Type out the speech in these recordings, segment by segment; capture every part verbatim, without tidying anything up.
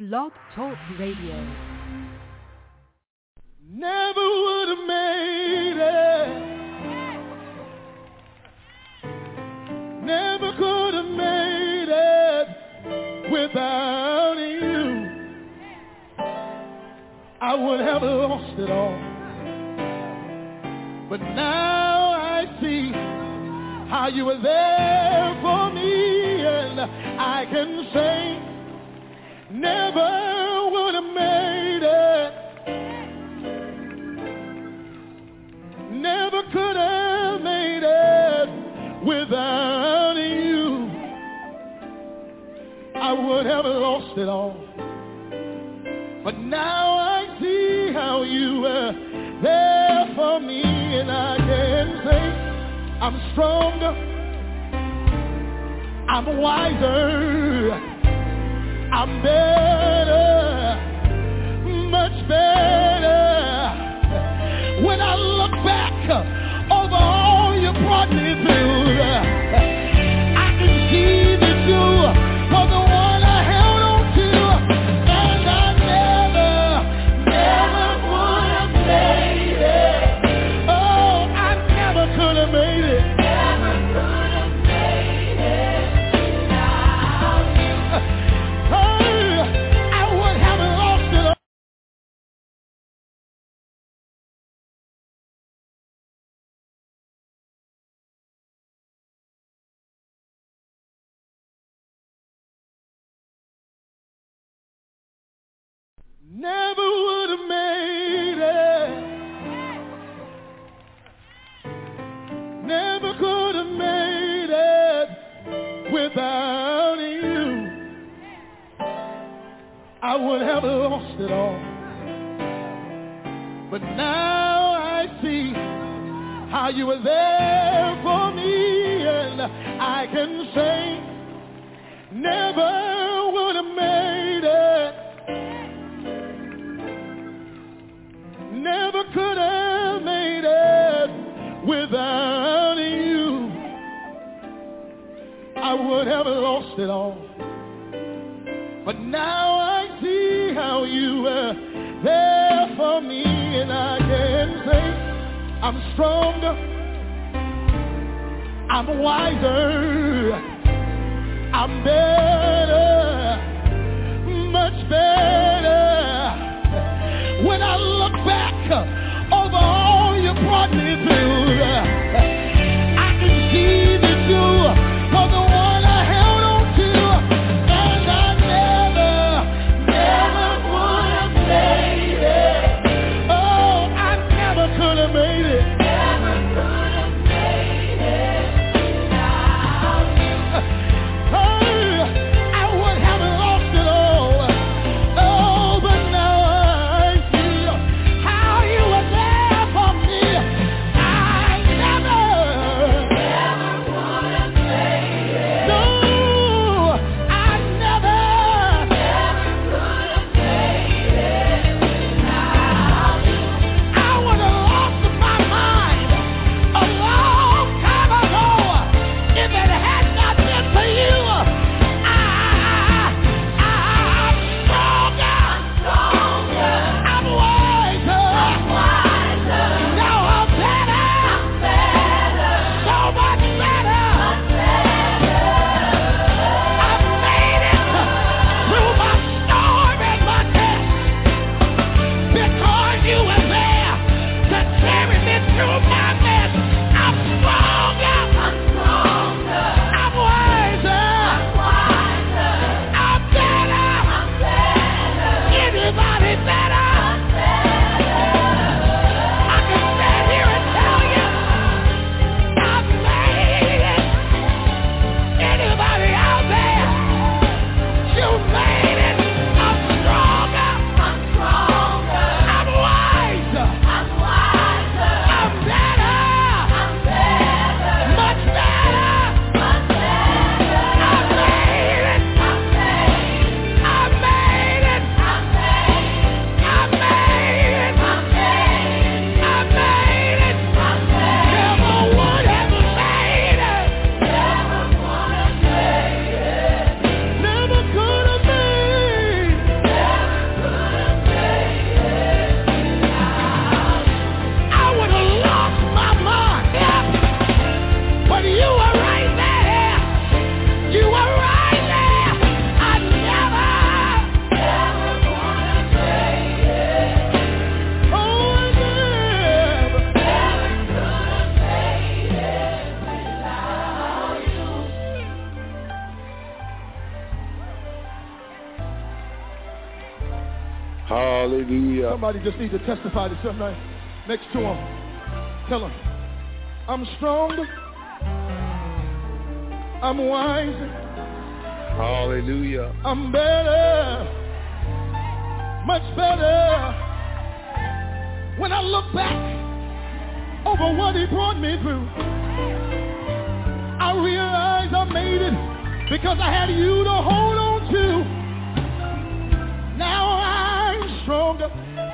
Blog Talk Radio. Never would have made it. Never could have made it without you. I would have lost it all. But now I see how you were there for me, and I can say never would have made it. Never could have made it without you. I would have lost it all. But now I see how you were there for me, and I can say I'm stronger, I'm wiser, I'm better, much better. When I look back over all you brought me through, I can see that you were the one I held on to, and I never, never would have made it. Oh, I never could have made it. Never could have made it without you. Oh, I would have lost it all. Never would have made it. Never could have made it without you. I would have lost it all. But now I see how you were there for me, and I can say never would have made it. Never could have made it without you. I would have lost it all. But now I see how you were there for me, and I can say I'm stronger, I'm wiser, I'm better, much better. When I look back over all you brought me through, I can see that you were the one I held on to, and I never, never would have made it. Oh, I never could have made it. Never could have made it without you. Oh, I would have lost it all. Oh, Hallelujah. Somebody just needs to testify to somebody next to him. Tell him, I'm stronger. I'm wiser. Hallelujah. I'm better. Much better. When I look back over what he brought me through, I realize I made it because I had you to hold on to. Now I'm stronger.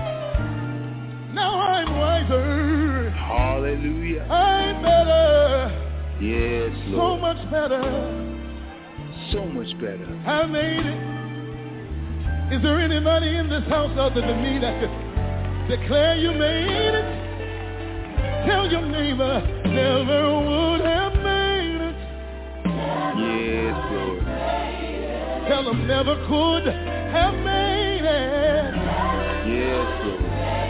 Now I'm wiser. Hallelujah. I'm better. Yes, Lord. So much better. So much better. I made it. Is there anybody in this house other than me that could declare you made it? Tell your neighbor, never would have made it. Yes, Lord. Tell them never could have made it. Yes, Lord.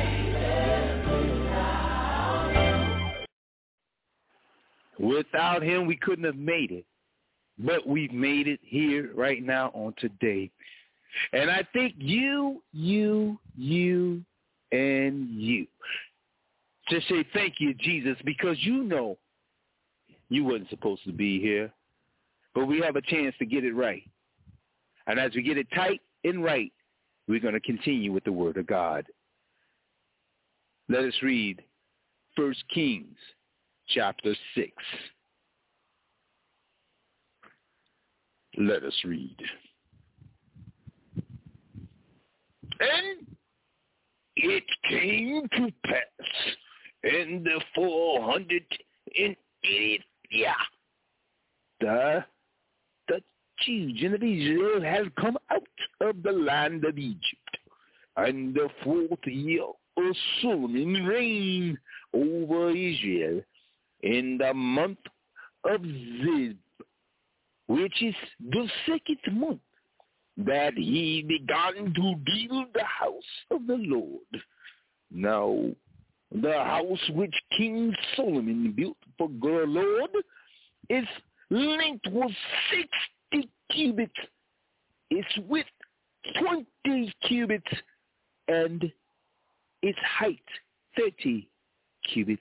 Without him, we couldn't have made it. But we've made it here right now on today. And I think you, you, you, and you just say thank you, Jesus, because you know you wasn't supposed to be here. But we have a chance to get it right. And as we get it tight and right, we're going to continue with the Word of God. Let us read First Kings chapter six. Let us read. And it came to pass in the four hundred and eightieth year, the the children of Israel had come out of the land of Egypt, and the fourth year of Solomon reigned over Israel in the month of Zib, which is the second month, that he began to build the house of the Lord. Now, the house which King Solomon built for the Lord, its length was sixty cubits, its width twenty cubits, and its height thirty cubits.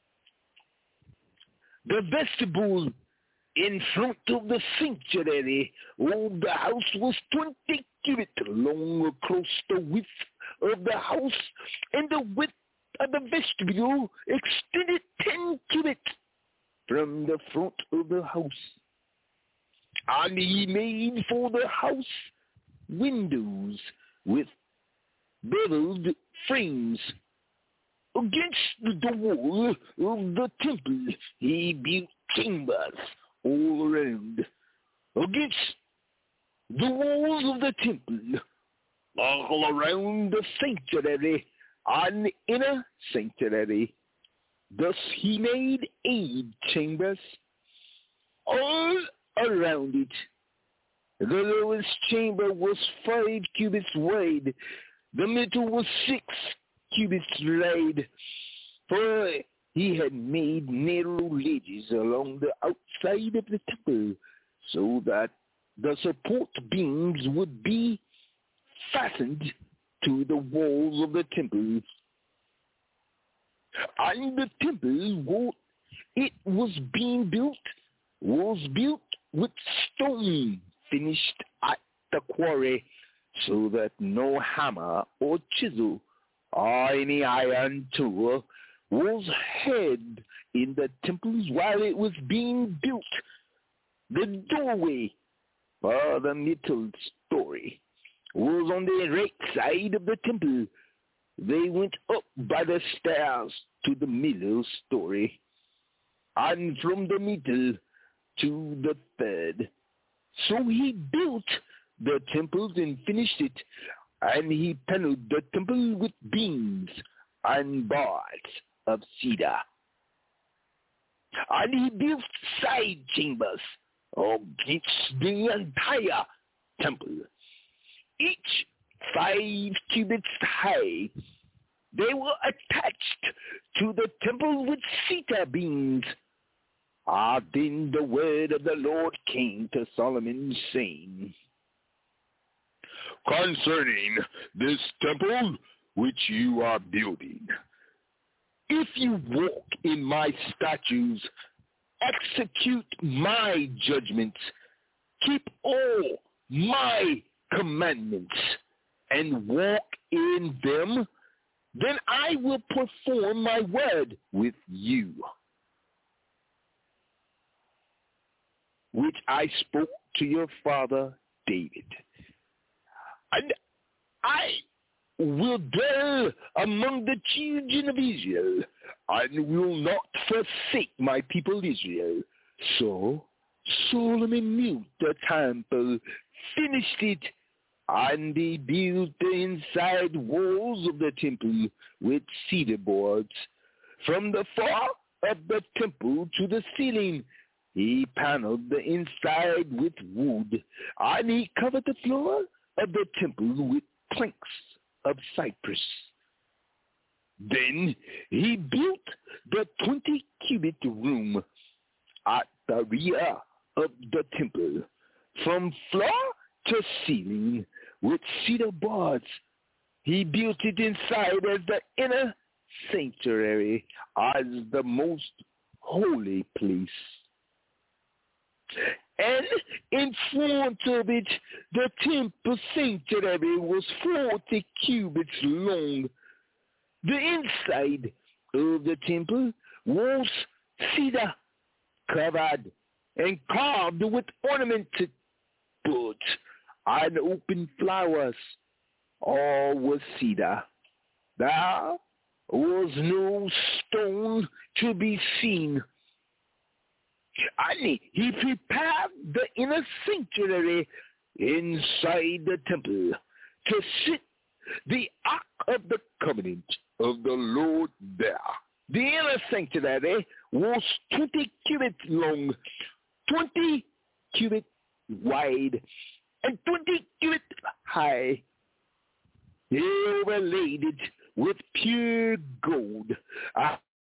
The vestibule in front of the sanctuary of the house was twenty cubits long across the width of the house, and the width of the vestibule extended ten cubits from the front of the house. And he made for the house windows with beveled frames. Against the wall of the temple he built chambers all around. Against the walls of the temple, all around the sanctuary and inner sanctuary, thus he made eight chambers all around it. The lowest chamber was five cubits wide. The middle was six cubits wide, for he had made narrow ledges along the outside of the temple, so that the support beams would be fastened to the walls of the temple. And the temple, while it was being built, was built with stone finished at the quarry, so that no hammer or chisel or any iron tool was heard in the temples while it was being built. The doorway for the middle story was on the right side of the temple. They went up by the stairs to the middle story, and from the middle to the third. So he built the temples and finished it, and he paneled the temple with beams and bars of cedar. And he built side chambers against the entire temple, each five cubits high. They were attached to the temple with cedar beams. Ah, then the word of the Lord came to Solomon, saying, concerning this temple which you are building. If you walk in my statutes, execute my judgments, keep all my commandments, and walk in them, then I will perform my word with you, which I spoke to your father David. And I will dwell among the children of Israel, and will not forsake my people Israel. So Solomon built the temple, finished it, and he built the inside walls of the temple with cedar boards. From the floor of the temple to the ceiling, he paneled the inside with wood, and he covered the floor of the temple with planks of cypress. Then he built the twenty-cubit room at the rear of the temple, from floor to ceiling, with cedar boards. He built it inside as the inner sanctuary, as the most holy place. And in front of it, the temple sanctuary was forty cubits long. The inside of the temple was cedar covered and carved with ornamented boards and open flowers. All was cedar. There was no stone to be seen. And he prepared the inner sanctuary inside the temple to sit the Ark of the Covenant of the Lord there. The inner sanctuary was twenty cubits long, twenty cubits wide, and twenty cubits high. He overlaid it with pure gold. Uh,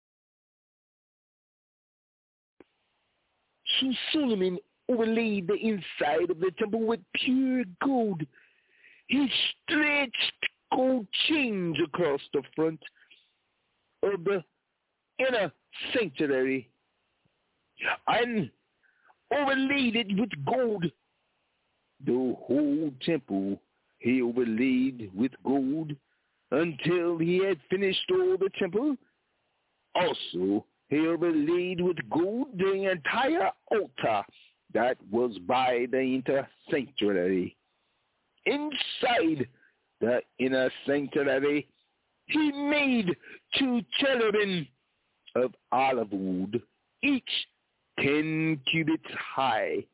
so Solomon overlaid the inside of the temple with pure gold. He stretched gold chains across the front of the inner sanctuary and overlaid it with gold. The whole temple he overlaid with gold until he had finished all the temple. Also, he overlaid with gold the entire altar that was by the inner sanctuary. Inside the inner sanctuary, he made two cherubim of olive wood, each ten cubits high.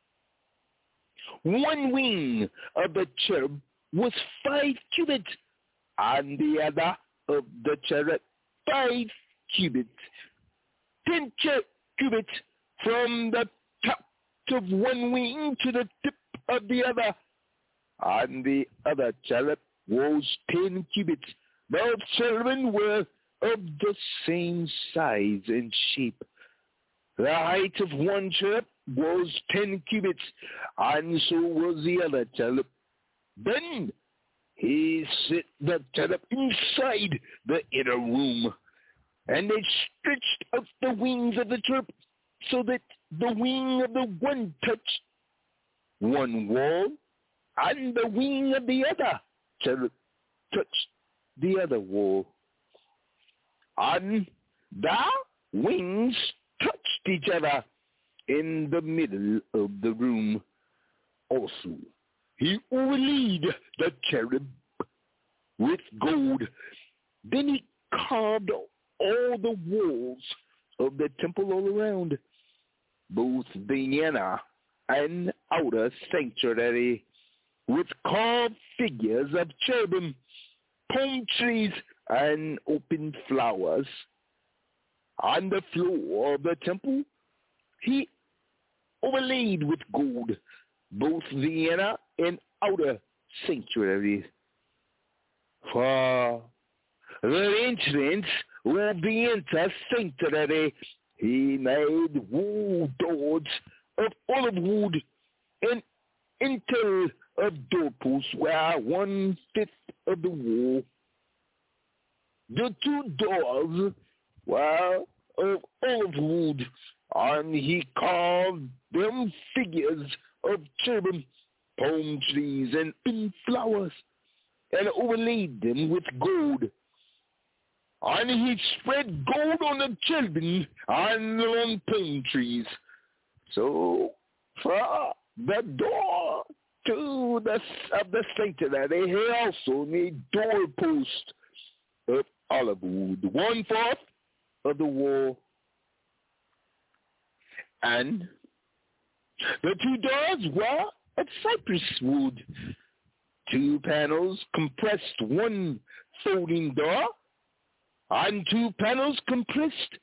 One wing of the cherub was five cubits, and the other of the cherub five cubits. Ten cubits from the top of one wing to the tip of the other, and the other cherub was ten cubits. Both cherubim were of the same size and shape. The height of one cherub was ten cubits, and so was the other cherub. Then he set the cherub inside the inner room, and they stretched out the wings of the cherub so that the wing of the one touched one wall, and the wing of the other cherub touched the other wall. And the wings touched each other in the middle of the room. Also, he overlaid the cherub with gold. Then he carved all the walls of the temple all around, both the inner and outer sanctuary, with carved figures of cherubim, palm trees, and open flowers. On the floor of the temple, he overlaid with gold both the inner and outer sanctuaries. For the entrance of the inner sanctuary, he made wall doors of olive wood, and into of doorposts were one-fifth of the wall. The two doors were of olive wood, and he carved them figures of cherubim, palm trees, and pink flowers, and overlaid them with gold. And he spread gold on the cherubim and on palm trees. So, for the door to the of the sanctuary, he also made doorposts of olive wood, one fourth of the wall. And the two doors were of cypress wood. Two panels compressed one folding door, and two panels compressed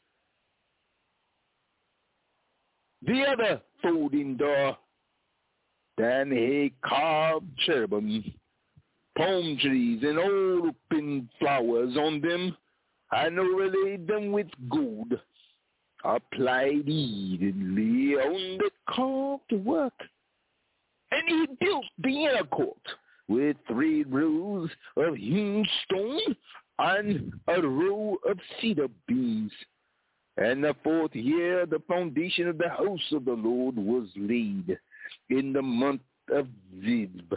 the other folding door. Then he carved cherubim, palm trees, and open flowers on them, and overlaid them with gold, applied evenly on the carved work. And he built the inner court with three rows of hewn stone and a row of cedar beams. And the fourth year, the foundation of the house of the Lord was laid in the month of Zib.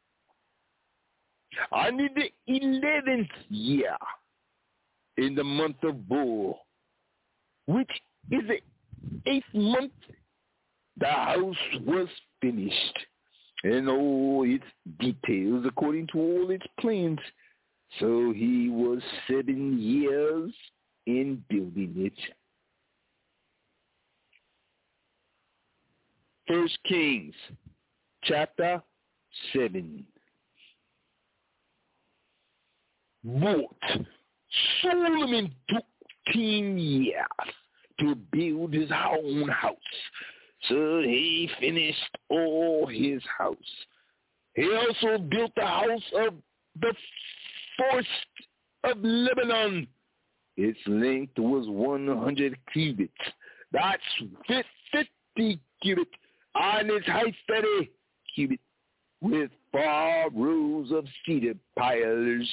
And in the eleventh year, in the month of Bul, which is the eighth month, the house was finished, in all its details according to all its plans. So he was seven years in building it. First Kings, chapter seven. What? Solomon took ten years to build his own house, so he finished all his house. He also built the house of the forest of Lebanon. Its length was one hundred cubits. That's fifty cubits. And its height thirty cubits, with four rows of cedar pillars.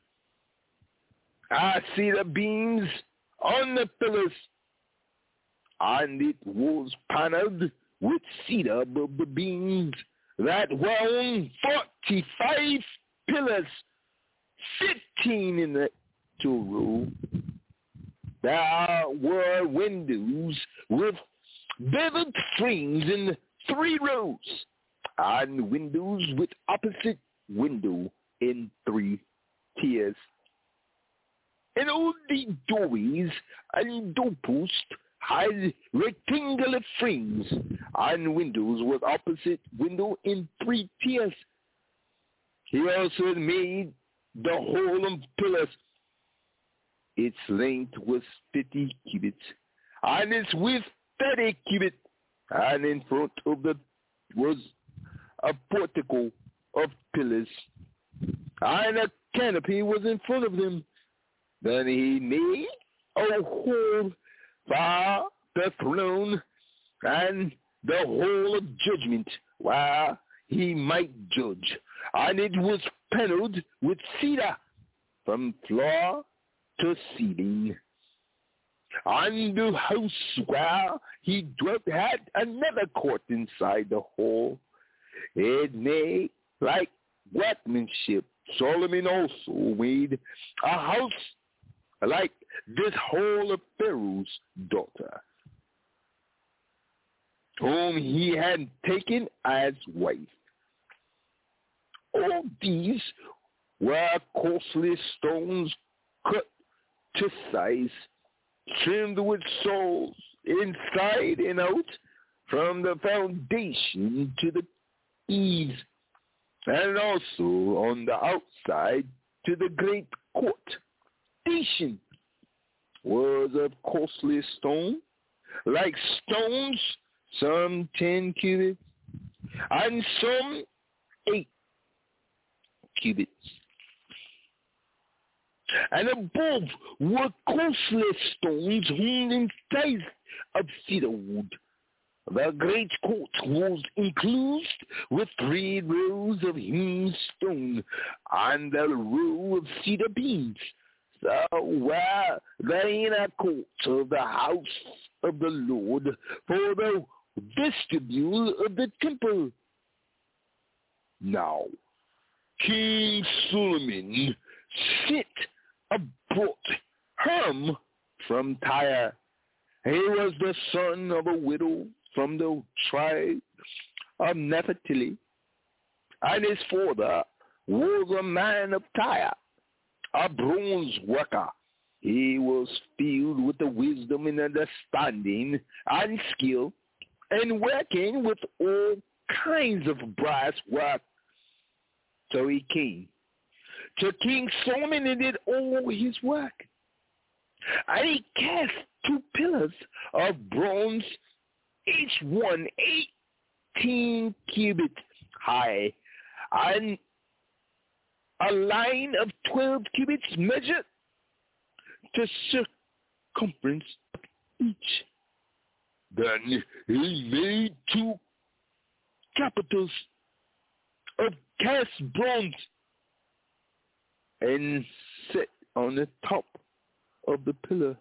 I see the beams on the pillars, and it was paneled with cedar above the beams that were on forty-five pillars, fifteen in the two row. There were windows with beveled frames in three rows, and windows with opposite window in three tiers. And all the doorways and doorposts had rectangular frames, and windows with opposite window in three tiers. He also made the whole of pillars. Its length was fifty cubits, and its width thirty cubits, and in front of the was a portico of pillars, and a canopy was in front of them. Then he made a hole for the throne and the hole of judgment, where he might judge, and it was paneled with cedar from floor to ceiling. And the house where he dwelt had another court inside the hall. It made like workmanship. Solomon also made a house like this hall of Pharaoh's daughter, whom he had taken as wife. All these were costly stones cut to size, trimmed with soles inside and out, from the foundation to the eaves, and also on the outside to the great court. Foundation was of costly stone, like stones, some ten cubits, and some eight cubits. And above were costly stones hewn in size of cedar wood, The great court was enclosed with three rows of hewn stone and a row of cedar beams. So were the inner court of the house of the Lord for the vestibule of the temple. Now, King Solomon sent abroad Hiram from Tyre. He was the son of a widow from the tribe of Naphtali, and his father was a man of Tyre, a bronze worker. He was filled with the wisdom and understanding and skill in working with all kinds of brass work. So he came to King Solomon and did all his work. And he cast two pillars of bronze, each one eighteen cubits high, and a line of twelve cubits measured the circumference of each. Then he made two capitals of cast bronze and set on the top of the pillar.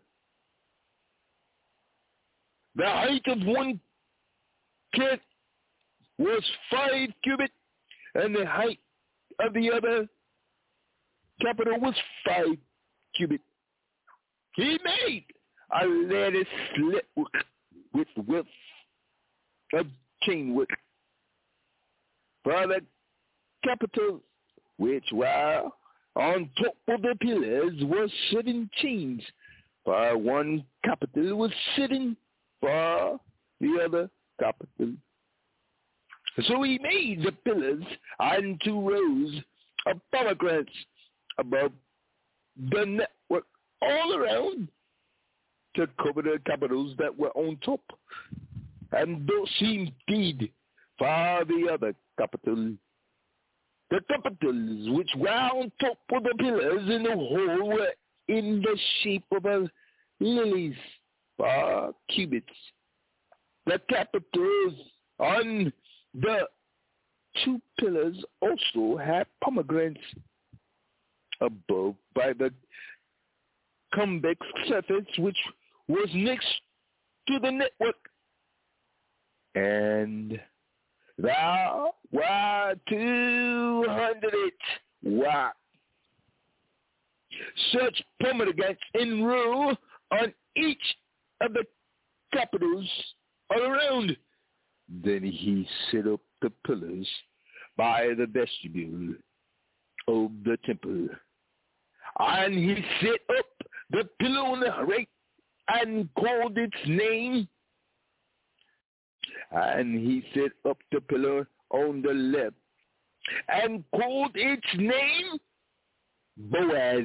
The height of one cat was five cubits, and the height of the other capital was five cubits. He made a lattice slit work with width of chain work for the capitals, which were on top of the pillars, were seven chains. For one capital was sitting for the other capital. So he made the pillars and two rows of pomegranates above the network all around to cover the capitals that were on top. And thus he did for the other capital. The capitals which were on top of the pillars in the hall were in the shape of a lilies for cubits. The capitals on the two pillars also had pomegranates above by the convex surface which was next to the network. And there were two hundred watt such pomegranates in row on each of the capitals all around. Then he set up the pillars by the vestibule of the temple. And he set up the pillar on the right and called its name. And he set up the pillar on the left and called its name Boaz.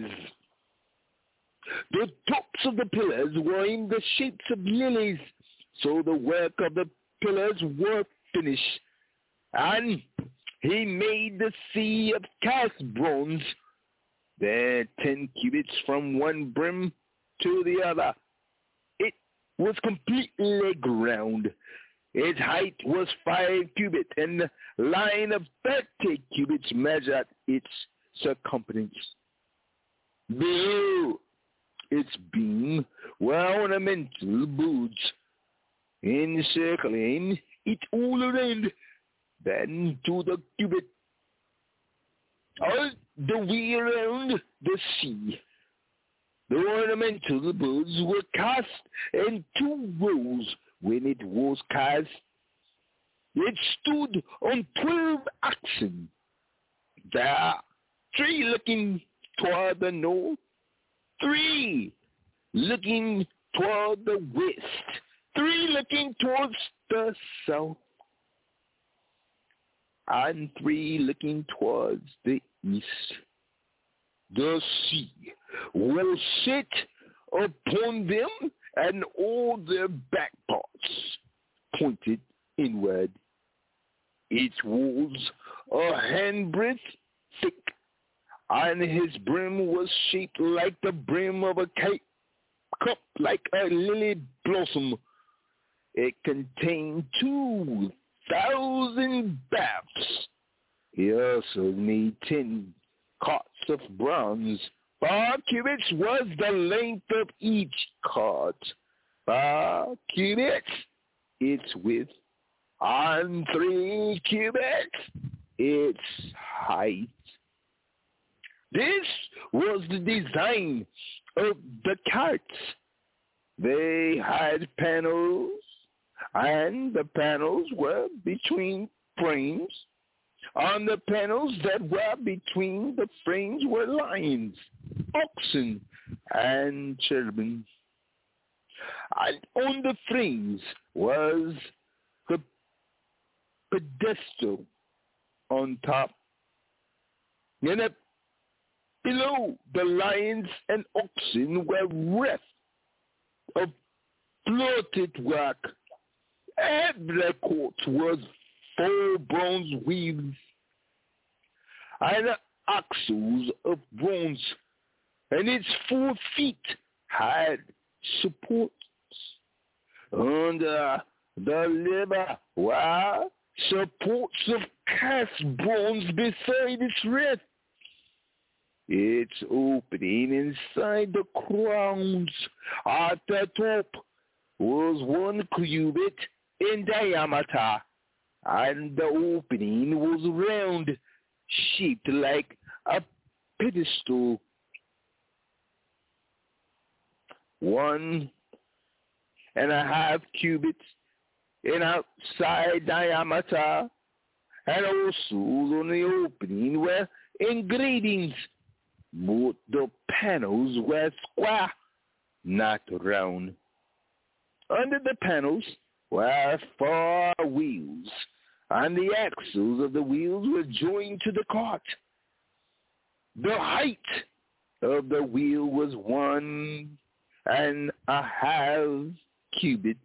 The tops of the pillars were in the shapes of lilies, so the work of the pillars were finished. And he made the sea of cast bronze, there ten cubits from one brim to the other. It was completely round. Its height was five cubits, and the line of thirty cubits measured its circumference. Below its beam were ornamental boards encircling it all around, then to the cubit. All the way around the sea, the ornamental boards were cast in two rows. When it was cast, it stood on twelve oxen, there three looking toward the north, three looking toward the west, three looking towards the south, and three looking towards the east. The sea was set upon them, and all their back parts pointed inward. Its walls a handbreadth thick, and his brim was shaped like the brim of a cape, cup like a lily blossom. it contained two thousand baths. He also made ten carts of bronze. Five cubits was the length of each cart. Five cubits its width, and three cubits its height. This was the design of the carts. They had panels, and the panels were between frames. On the panels that were between the frames were lions, oxen, and cherubim. And on the frames was the pedestal on top. And up below the lions and oxen were wreaths of floated work. Every court was four bronze wheels and axles of bronze, and its four feet had supports. Under the lever were supports of cast bronze beside its wreath. Its opening inside the crowns at the top was one cubit in diameter, and the opening was round, shaped like a pedestal. One and a half cubits in outside diameter, and also on the opening were engravings. Both the panels were square, not round. Under the panels were four wheels, and the axles of the wheels were joined to the cart. The height of the wheel was one and a half cubits.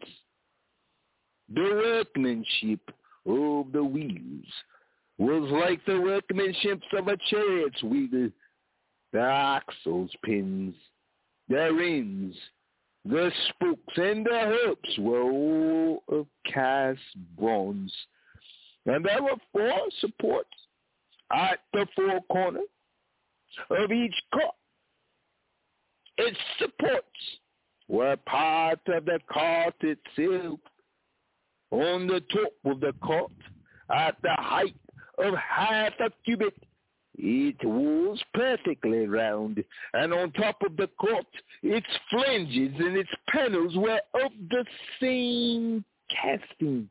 The workmanship of the wheels was like the workmanship of a chariot's wheel. The axles, pins, the rims, the spokes, and the hooks were all of cast bronze. And there were four supports at the four corners of each cart. Its supports were part of the cart itself. On the top of the cart, at the height of half a cubit, it was perfectly round, and on top of the cart, its flanges and its panels were of the same casting.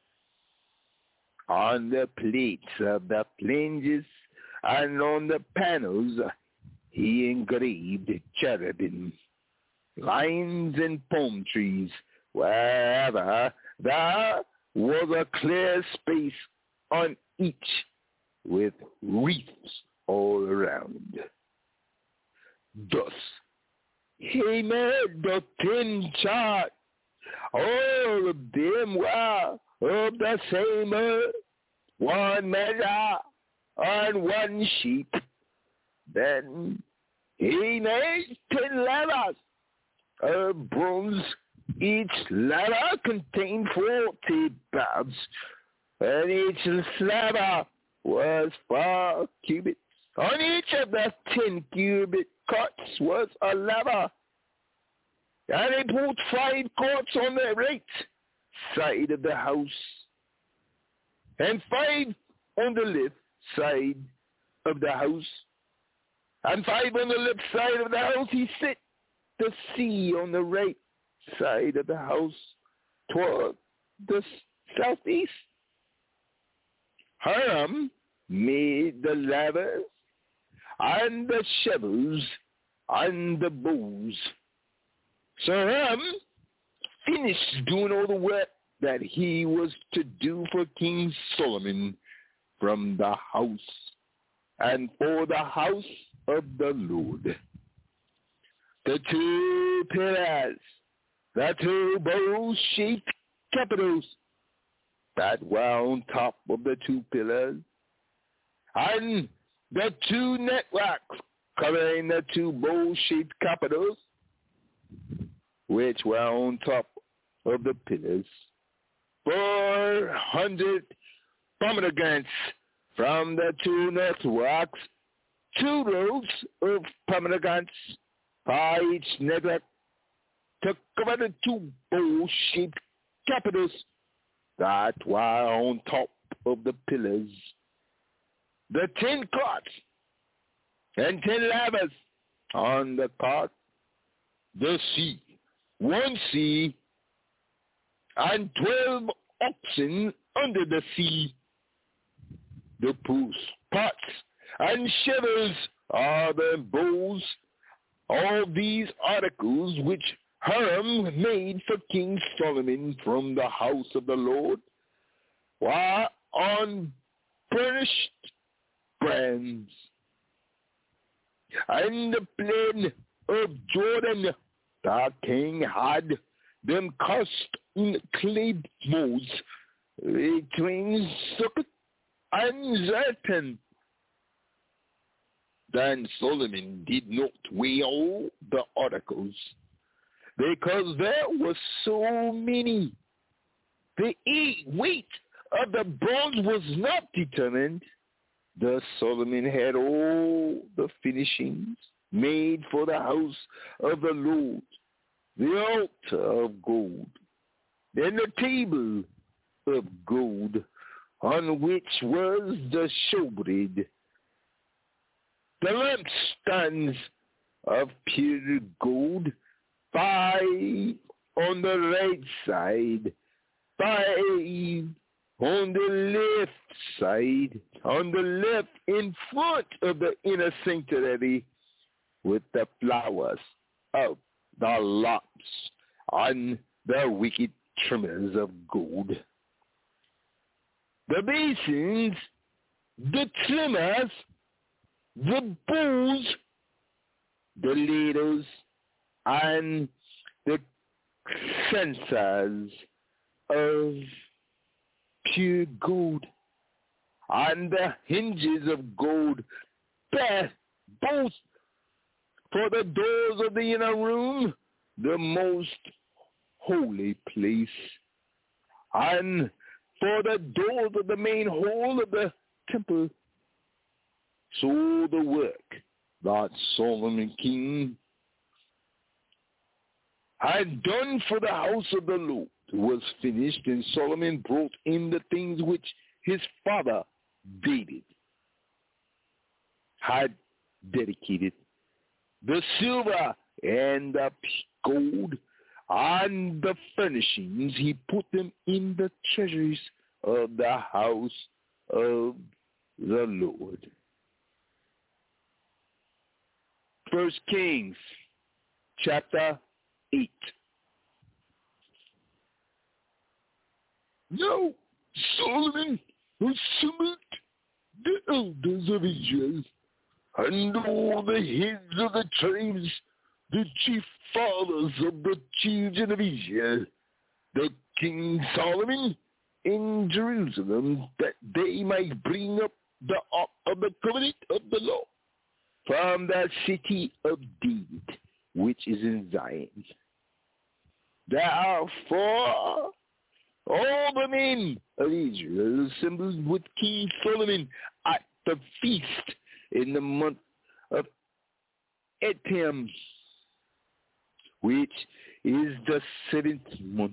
On the plates of the flanges and on the panels, he engraved cherubim, lions, and palm trees. Wherever there was a clear space on each, with wreaths all around. Thus, he made the ten charts. All of them were of the same earth, one measure and one sheet. Then he made ten ladders of bronze. Each ladder contained forty baths, and each ladder was four cubits. On each of the ten cubit carts was a ladder, and he put five carts on the right side of the house, and five on the left side of the house, and five on the left side of the house. He set the sea on the right side of the house toward the southeast. Hiram made the ladders and the shovels and the bows. So Hiram finished doing all the work that he was to do for King Solomon from the house and for the house of the Lord. The two pillars, the two bow-shaped capitals that were on top of the two pillars, and the two networks covering the two bow-shaped capitals, which were on top of the pillars. four hundred pomegranates from the two networks, two rows of pomegranates by each network to cover the two bowl-shaped capitals that were on top of the pillars. The ten carts and ten lavers on the cart, the sea, one sea, and twelve oxen under the sea. The pools, pots, and shovels are the bowls. All these articles which Hiram made for King Solomon from the house of the Lord were on burnished brands. And the plain of Jordan, the king had them cast in clay molds between socket and zaton. Then Solomon did not weigh all the articles, because there were so many. The weight of the bronze was not determined. Thus Solomon had all the finishings made for the house of the Lord, the altar of gold, and the table of gold, on which was the showbread, the lampstands of pure gold, five on the right side, five on the left side, on the left in front of the inner sanctuary, with the flowers of the lamps on the wicked trimmers of gold. The basins, the trimmers, the bowls, the ladles, and the censers of pure gold, and the hinges of gold, there, both for the doors of the inner room, the most holy place, and for the doors of the main hall of the temple. So the work that Solomon king had done for the house of the Lord was finished, and Solomon brought in the things which his father David had dedicated, the silver and the gold and the furnishings. He put them in the treasuries of the house of the Lord. First Kings chapter eight. Now Solomon assembled the elders of Israel and all the heads of the tribes, the chief fathers of the children of Israel, the King Solomon in Jerusalem, that they might bring up the ark of the covenant of the Lord from the city of David, which is in Zion. Therefore, all the men of Israel assembled with King Solomon at the feast in the month of Etam, which is the seventh month.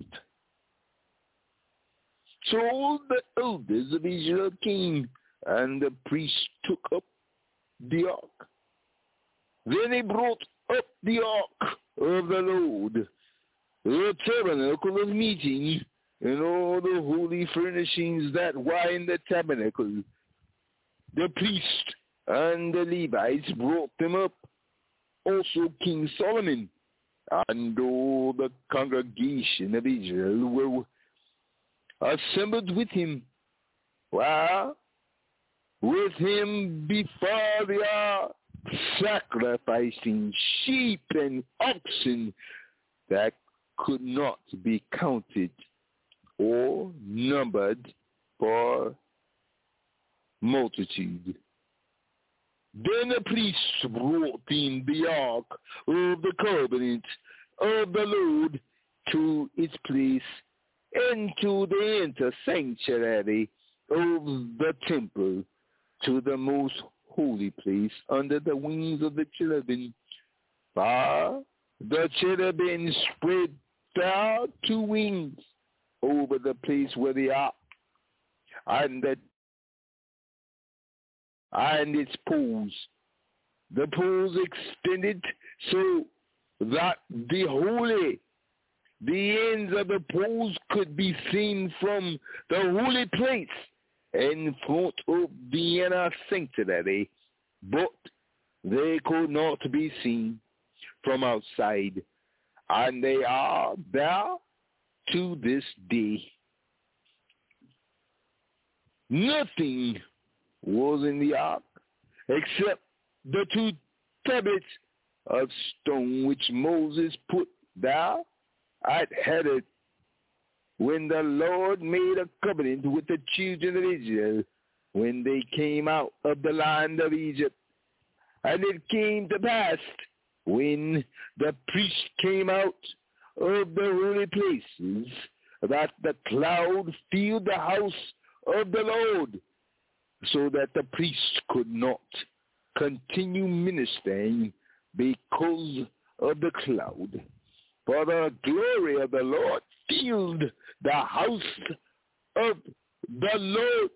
So all the elders of Israel came, and the priests took up the ark. Then they brought up the ark of the Lord, the tabernacle of meeting, and all the holy furnishings that were in the tabernacle. The priests and the Levites brought them up, also King Solomon, and all the congregation of Israel were assembled with him. Well, with him before the ark, sacrificing sheep and oxen that could not be counted or numbered for multitude. Then the priests brought in the ark of the covenant of the Lord to its place into the inner sanctuary of the temple to the most holy place under the wings of the cherubim. For the cherubim spread their two wings over the place where the ark and the and its poles. The poles extended so that the holy, the ends of the poles could be seen from the holy place in front of the inner sanctuary, but they could not be seen from outside, and they are there to this day. Nothing was in the ark except the two tablets of stone which Moses put there at Hadad when the Lord made a covenant with the children of Israel when they came out of the land of Egypt. And it came to pass when the priest came out of the holy places that the cloud filled the house of the Lord, so that the priest could not continue ministering because of the cloud. For the glory of the Lord filled the house of the Lord.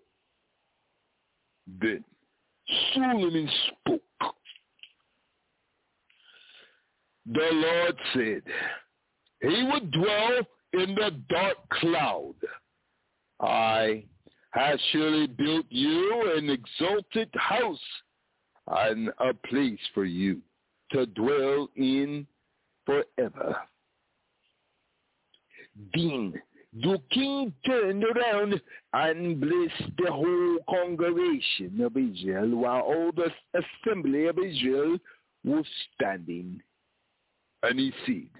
Then Solomon spoke. The Lord said, he would dwell in the dark cloud. I have surely built you an exalted house and a place for you to dwell in forever. Then the king turned around and blessed the whole congregation of Israel while all the assembly of Israel was standing. And he said,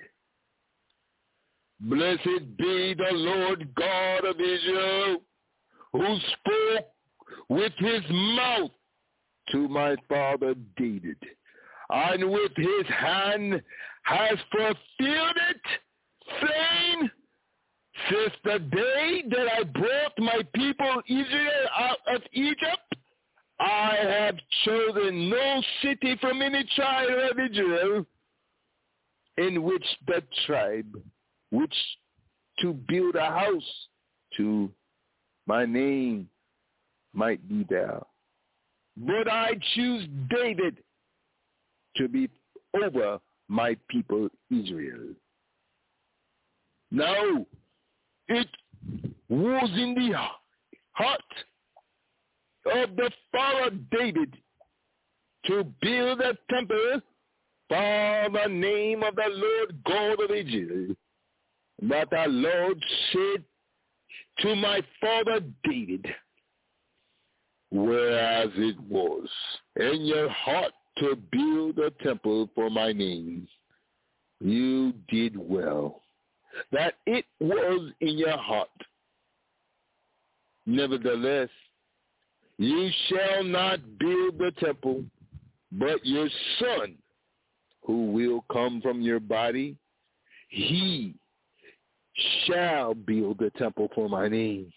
blessed be the Lord God of Israel, who spoke with his mouth to my father David, and with his hand has fulfilled it, saying, since the day that I brought my people Israel out of Egypt, I have chosen no city from any tribe of Israel in which the tribe which to build a house to my name might be there. But I choose David to be over my people Israel. Now, it was in the heart of the father David to build a temple for the name of the Lord God of Israel. But the Lord said to my father David, whereas it was in your heart to build a temple for my name, you did well that it was in your heart. Nevertheless, you shall not build the temple, but your son, who will come from your body, he shall build the temple for my name.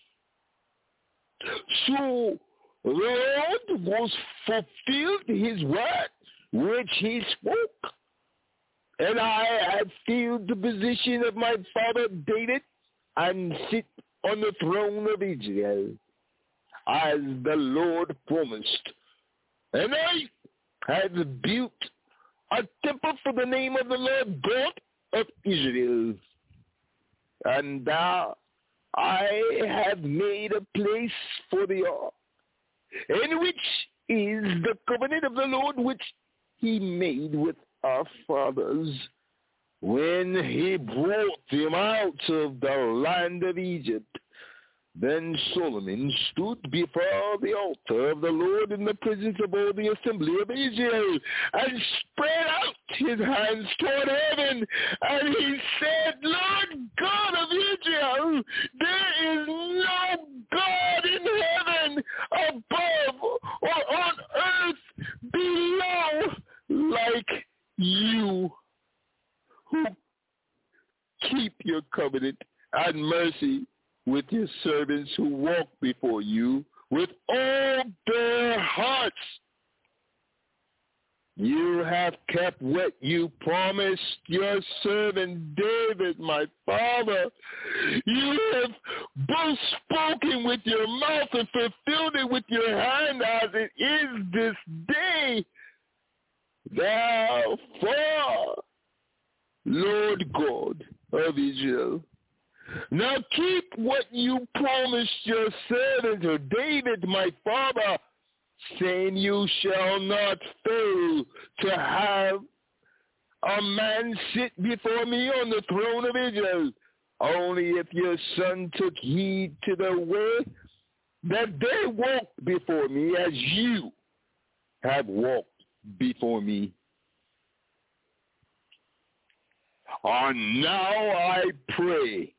So the Lord was fulfilled his word which he spoke, and I have filled the position of my father David and sit on the throne of Israel, as the Lord promised. And I have built a temple for the name of the Lord God of Israel. And now I have made a place for the ark, in which is the covenant of the Lord which he made with our fathers when he brought them out of the land of Egypt. Then Solomon stood before the altar of the Lord in the presence of all the assembly of Israel, and spread out his hands toward heaven, and he said, Lord God of Israel, there is no God in heaven, above, or on earth below, like you, who keep your covenant and mercy with your servants who walk before you with all their hearts. You have kept what you promised your servant David, my father. You have both spoken with your mouth and fulfilled it with your hand as it is this day. Therefore, Lord God of Israel, now keep what you promised your servant David, my father, saying, you shall not fail to have a man sit before me on the throne of Israel, only if your son took heed to the way that they walked before me as you have walked before me. And now I pray,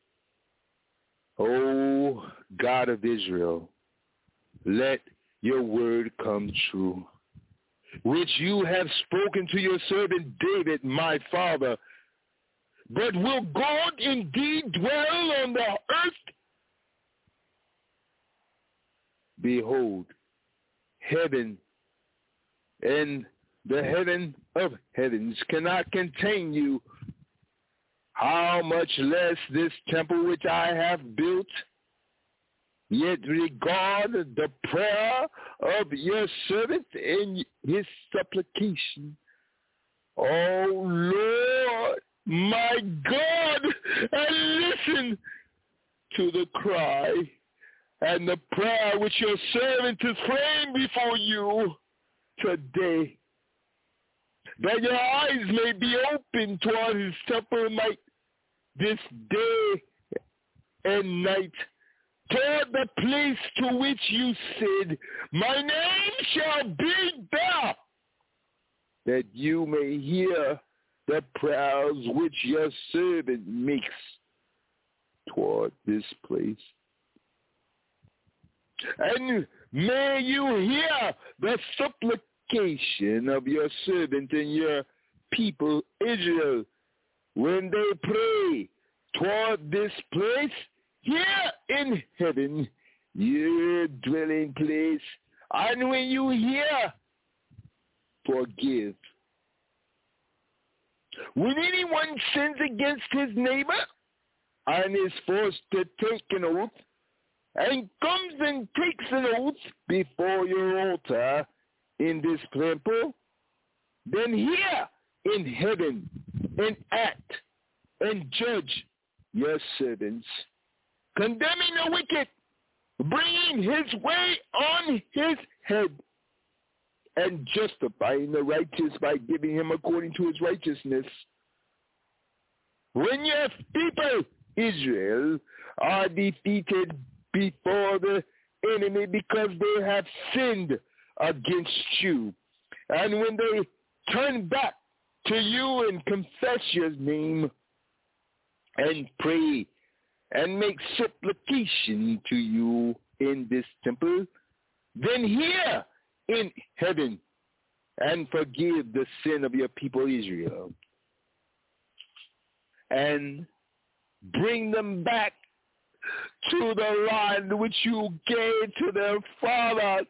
O God of Israel, let your word come true, which you have spoken to your servant David, my father. But will God indeed dwell on the earth? Behold, heaven and the heaven of heavens cannot contain you. How much less this temple which I have built? Yet regard the prayer of your servant and his supplication. O Lord, my God, and listen to the cry and the prayer which your servant is praying before you today, that your eyes may be open toward his temple night, this day and night, toward the place to which you said, my name shall be there, that you may hear the prayers which your servant makes toward this place. And may you hear the supplication of your servant and your people Israel when they pray toward this place here in heaven, your dwelling place. And when you hear, forgive. When anyone sins against his neighbor and is forced to take an oath, and comes and takes an oath before your altar in this temple, then hear in heaven and act and judge your servants, condemning the wicked, bringing his way on his head, and justifying the righteous by giving him according to his righteousness. When your people, Israel, are defeated before the enemy because they have sinned against you, and when they turn back to you and confess your name and pray and make supplication to you in this temple, then hear in heaven and forgive the sin of your people Israel, and bring them back to the land which you gave to their fathers.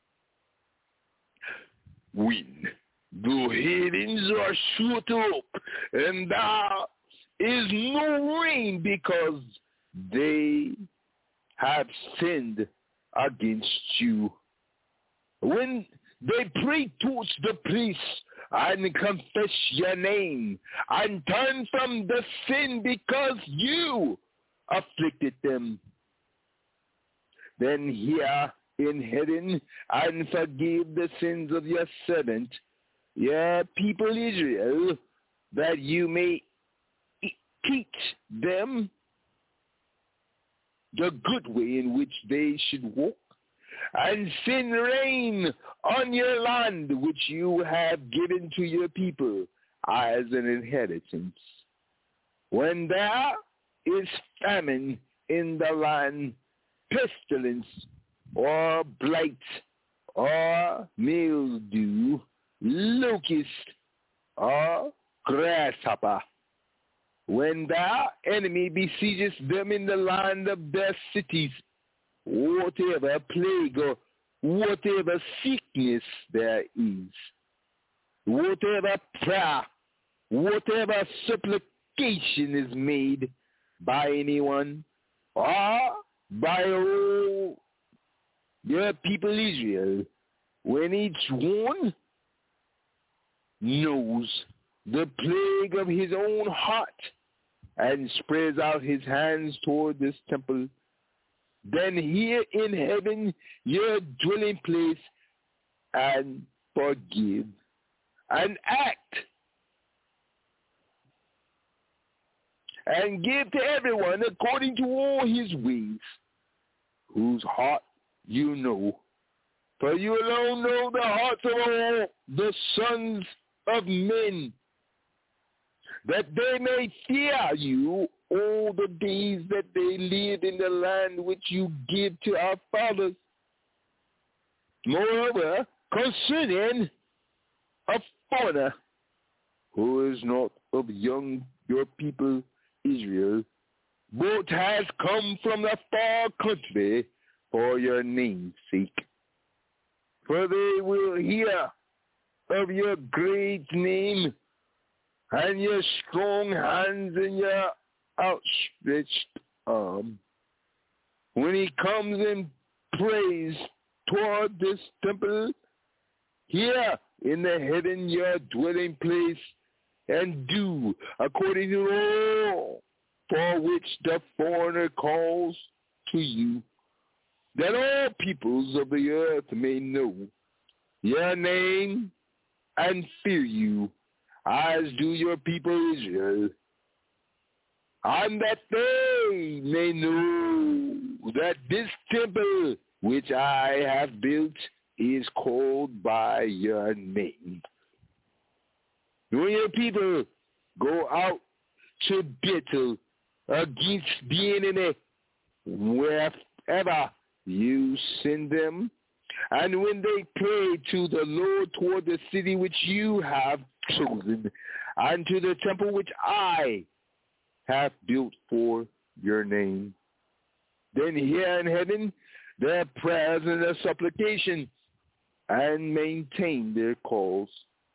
When the heavens are shut up and there is no rain because they have sinned against you, when they pray towards the priest and confess your name and turn from the sin because you afflicted them, then hear in heaven and forgive the sins of your servant, your people Israel, that you may teach them the good way in which they should walk, and send rain on your land which you have given to your people as an inheritance. When there is famine in the land, pestilence or blight or mildew, locust or grasshopper, when their enemy besieges them in the land of their cities, whatever plague or whatever sickness there is, whatever prayer, whatever supplication is made by anyone or by all your people Israel, when each one knows the plague of his own heart and spreads out his hands toward this temple, then hear in heaven your dwelling place and forgive and act and give to everyone according to all his ways, whose heart you know. For you alone know the hearts of all the sons of men, that they may fear you all the days that they live in the land which you give to our fathers. Moreover, concerning a foreigner who is not of young your people Israel, but has come from the far country for your name's sake. For they will hear of your great name and your strong hands and your outstretched arm. When he comes in praise toward this temple, here in the heaven your dwelling place, and do according to all for which the foreigner calls to you, that all peoples of the earth may know your name and fear you, as do your people Israel, and that they may know that this temple which I have built is called by your name. When your people go out to battle against the enemy, wherever you send them, and when they pray to the Lord toward the city which you have chosen, and to the temple which I have built for your name, then hear in heaven their prayers and their supplication, and maintain their cause.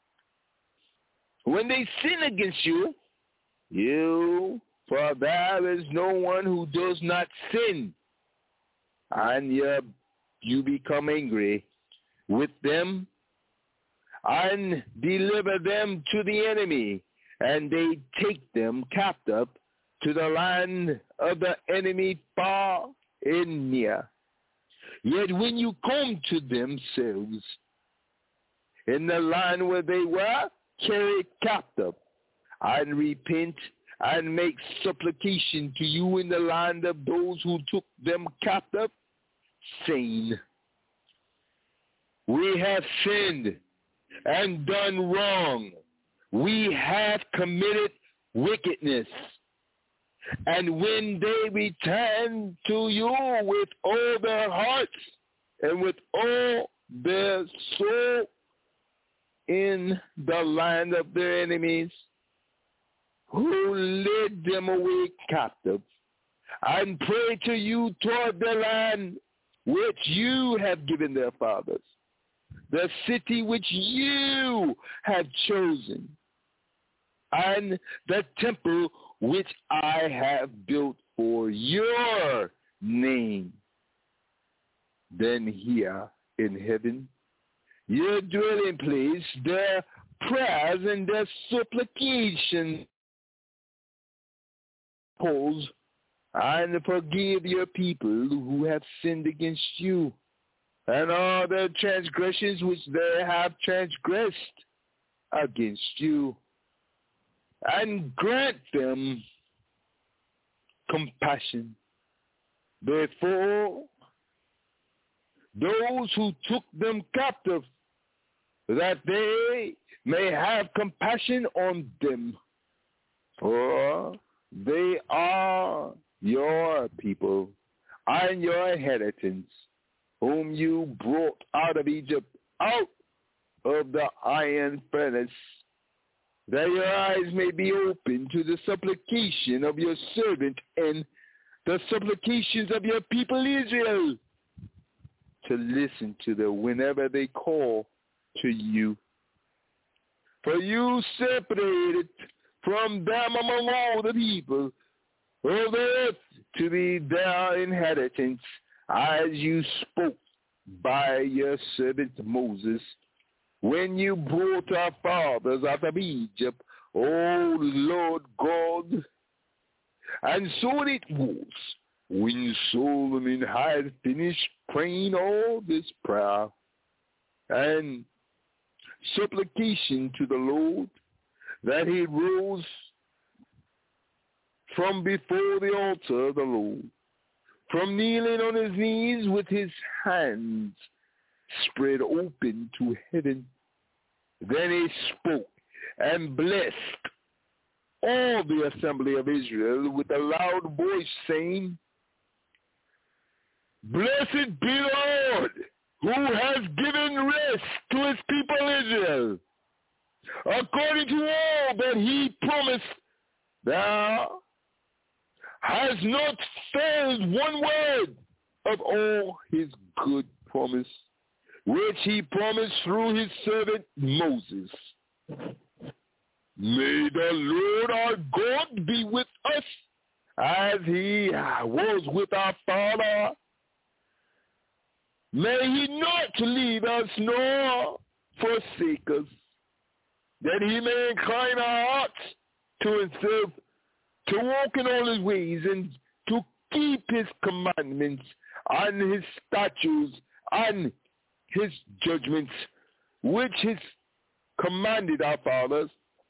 When they sin against you, you, for there is no one who does not sin, and you, you become angry with them and deliver them to the enemy, and they take them captive to the land of the enemy far and near. Yet when you come to themselves in the land where they were carried captive, and repent and make supplication to you in the land of those who took them captive, saying, we have sinned and done wrong. We have committed wickedness. And when they return to you with all their hearts and with all their soul in the land of their enemies, who led them away captive, and pray to you toward the land which you have given their fathers, the city which you have chosen, and the temple which I have built for your name, then here in heaven, your dwelling place, their prayers and their supplications, pause and forgive your people who have sinned against you, and all their transgressions which they have transgressed against you, and grant them compassion before those who took them captive, that they may have compassion on them, for they are your people and your inheritance, whom you brought out of Egypt, out of the iron furnace, that your eyes may be open to the supplication of your servant and the supplications of your people Israel, to listen to them whenever they call to you. For you separated from them among all the people of the earth to be their inheritance, as you spoke by your servant Moses, when you brought our fathers out of Egypt, O Lord God. And so it was, when Solomon had finished praying all this prayer and supplication to the Lord, that he rose from before the altar of the Lord, from kneeling on his knees with his hands spread open to heaven. Then he spoke and blessed all the assembly of Israel with a loud voice, saying, Blessed be the Lord, who has given rest to his people Israel, according to all that he promised. Thou has not failed one word of all his good promise, which he promised through his servant Moses. May the Lord our God be with us as he was with our father. May he not leave us nor forsake us, that he may incline our hearts to himself, to walk in all his ways, and to keep his commandments and his statutes and his judgments, which he commanded our fathers.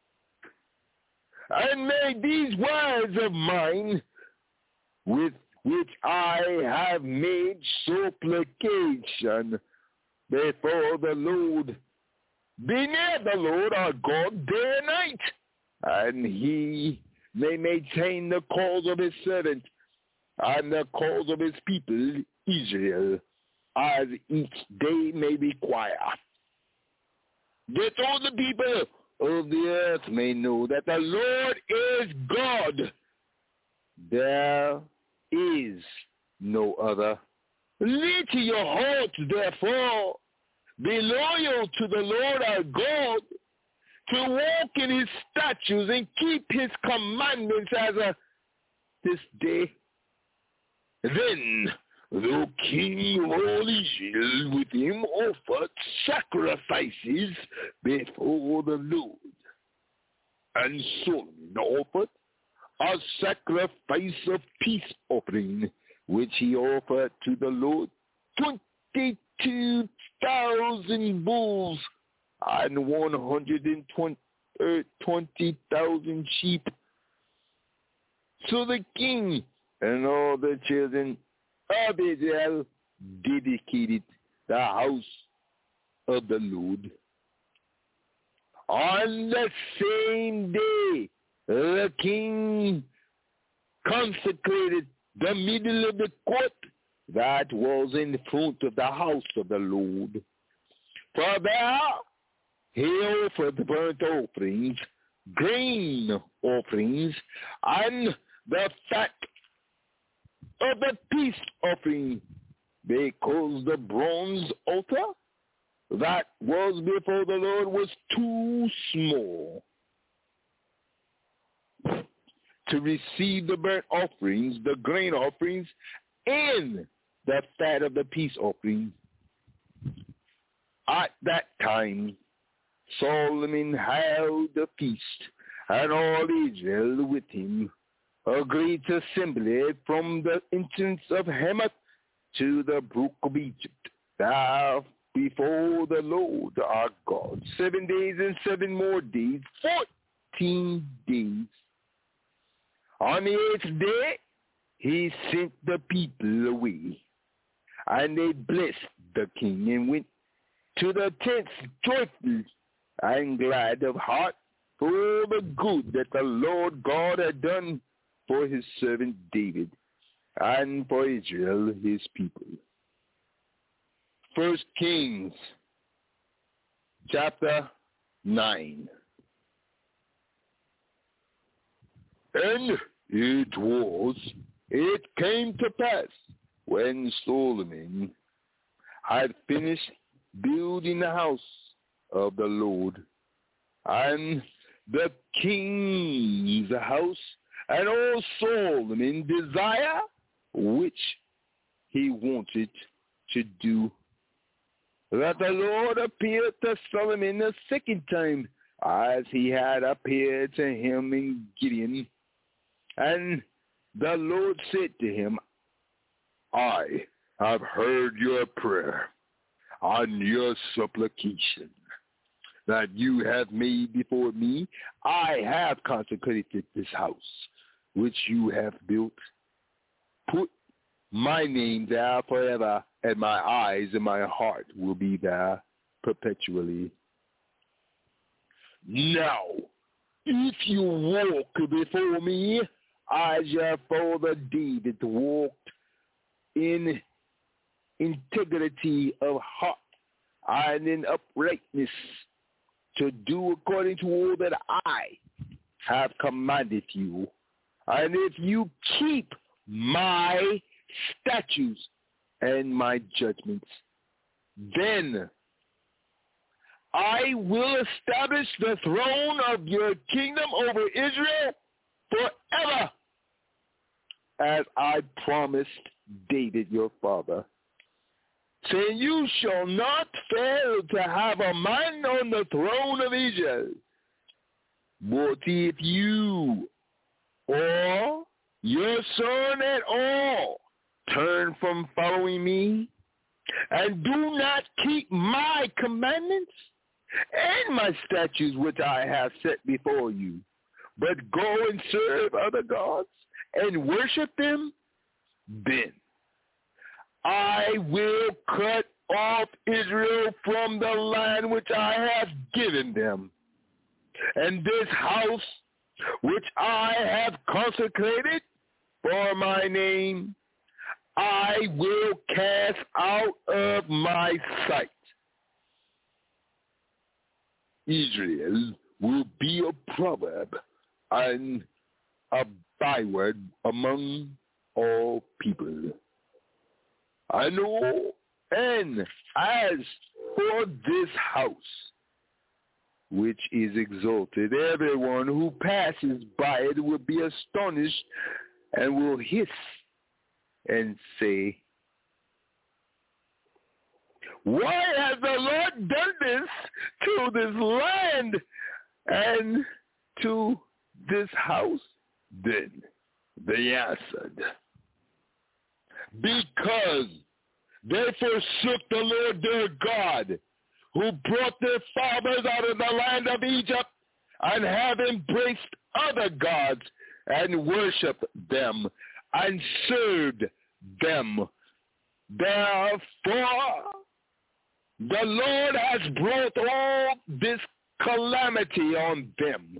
And may these words of mine, with which I have made supplication before the Lord, be near the Lord our God day and night, and he may maintain the cause of his servant and the cause of his people Israel, as each day may be quiet. That all the people of the earth may know that the Lord is God. There is no other. Lead to your hearts, therefore. Be loyal to the Lord our God, to walk in his statutes and keep his commandments as a this day. Then the king of all Israel with him offered sacrifices before the Lord. And Solomon offered a sacrifice of peace offering, which he offered to the Lord, twenty-two thousand bulls and one hundred twenty thousand sheep. So the king and all the children of Israel dedicated the house of the Lord. On the same day, the king consecrated the middle of the court that was in front of the house of the Lord. For there he offered burnt offerings, grain offerings, and the fat of the peace offering, because the bronze altar that was before the Lord was too small to receive the burnt offerings, the grain offerings, and the fat of the peace offering. At that time, Solomon held a feast, and all Israel with him agreed to assemble from the entrance of Hamath to the brook of Egypt, there before the Lord our God, seven days and seven more days, fourteen days. On the eighth day, he sent the people away, and they blessed the king and went to the tents joyful and glad of heart for all the good that the Lord God had done for his servant David and for Israel his people. First Kings chapter nine. And it was, it came to pass, when Solomon had finished building the house of the Lord, and the king's house, and all Solomon desire, which he wanted to do, that the Lord appeared to Solomon the second time, as he had appeared to him in Gideon. And the Lord said to him, I have heard your prayer and your supplication that you have made before me. I have consecrated this house which you have built. Put my name there forever, and my eyes and my heart will be there perpetually. Now, if you walk before me as your father David walked in integrity of heart and in uprightness, to do according to all that I have commanded you, and if you keep my statutes and my judgments, then I will establish the throne of your kingdom over Israel forever, as I promised David your father, saying, you shall not fail to have a man on the throne of Israel. But if you or your son at all turn from following me and do not keep my commandments and my statutes which I have set before you, but go and serve other gods and worship them, then I will cut off Israel from the land which I have given them, and this house which I have consecrated for my name, I will cast out of my sight. Israel will be a proverb and a byword among all people. I know, and as for this house, which is exalted, everyone who passes by it will be astonished and will hiss and say, why has the Lord done this to this land and to this house? Then they answered, because they forsook the Lord their God, who brought their fathers out of the land of Egypt, and have embraced other gods and worshipped them and served them. Therefore, the Lord has brought all this calamity on them.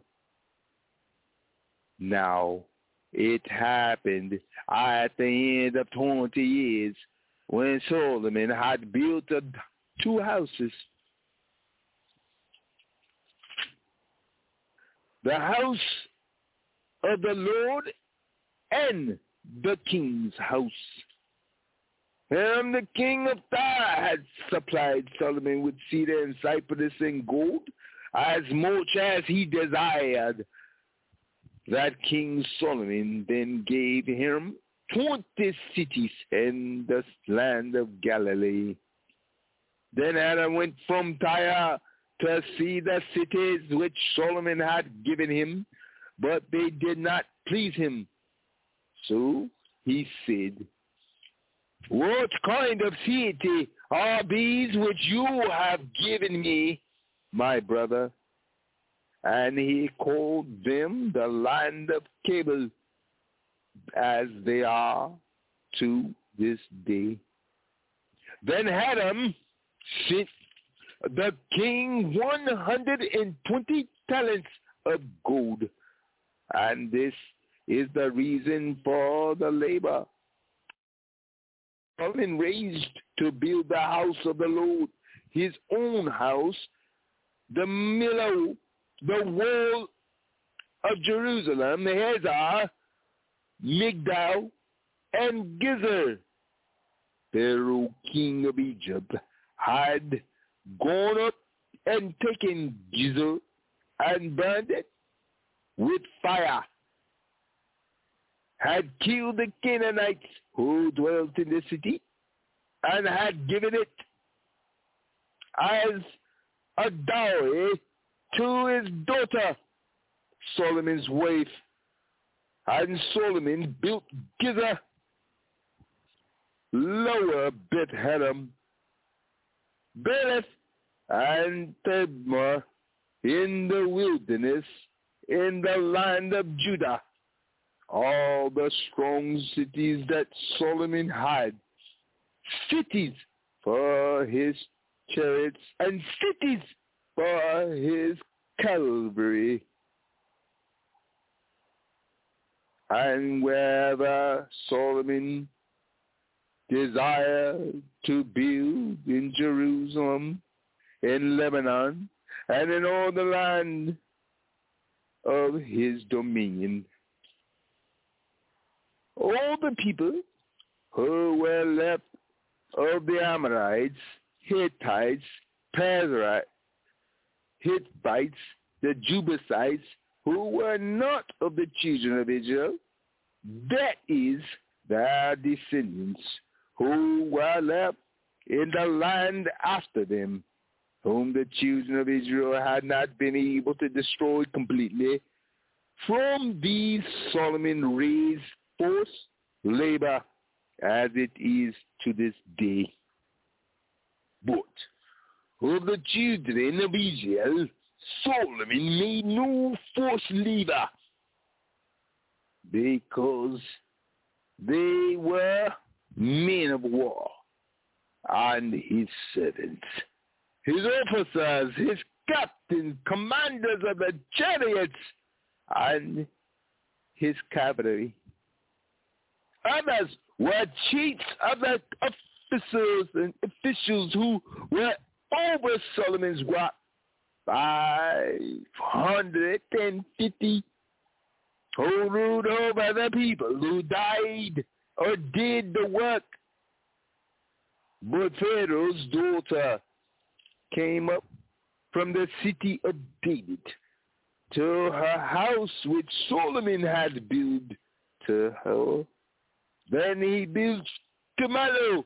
Now, it happened at the end of twenty years, when Solomon had built a, two houses, the house of the Lord and the king's house. And the king of Tyre had supplied Solomon with cedar and cypress and gold, as much as he desired. That King Solomon then gave him twenty cities in the land of Galilee. Then Adam went from Tyre to see the cities which Solomon had given him, but they did not please him. So he said, what kind of city are these which you have given me, my brother? And he called them the land of Cabul, as they are to this day. Then Adam sent the king one hundred twenty talents of gold, and this is the reason for the labor Solomon raised to build the house of the Lord, his own house, the millow, the wall of Jerusalem, Hazar, Migdal, and Gizer. Pharaoh, king of Egypt, had gone up and taken Gizer and burned it with fire, had killed the Canaanites who dwelt in the city, and had given it as a dowry to his daughter, Solomon's wife. And Solomon built Giza, Lower Beth-Hadam, Beleth, and Tebma in the wilderness in the land of Judah, all the strong cities that Solomon had, cities for his chariots and cities for his cavalry. And wherever Solomon desired to build in Jerusalem, in Lebanon, and in all the land of his dominion, all the people who were left of the Amorites, Hittites, Perizzites, Hittites, the Jebusites, who were not of the children of Israel, that is, their descendants, who were left in the land after them, whom the children of Israel had not been able to destroy completely, from these Solomon raised forced labor, as it is to this day. But of the children of Israel, Solomon made no forced labor, because they were men of war, and his servants, his officers, his captains, commanders of the chariots, and his cavalry. Others were chiefs of the officers and officials who were over Solomon's work, five hundred fifty, who ruled over the people who died or did the work. But Pharaoh's daughter came up from the city of David to her house which Solomon had built to her. Then he built to Millo.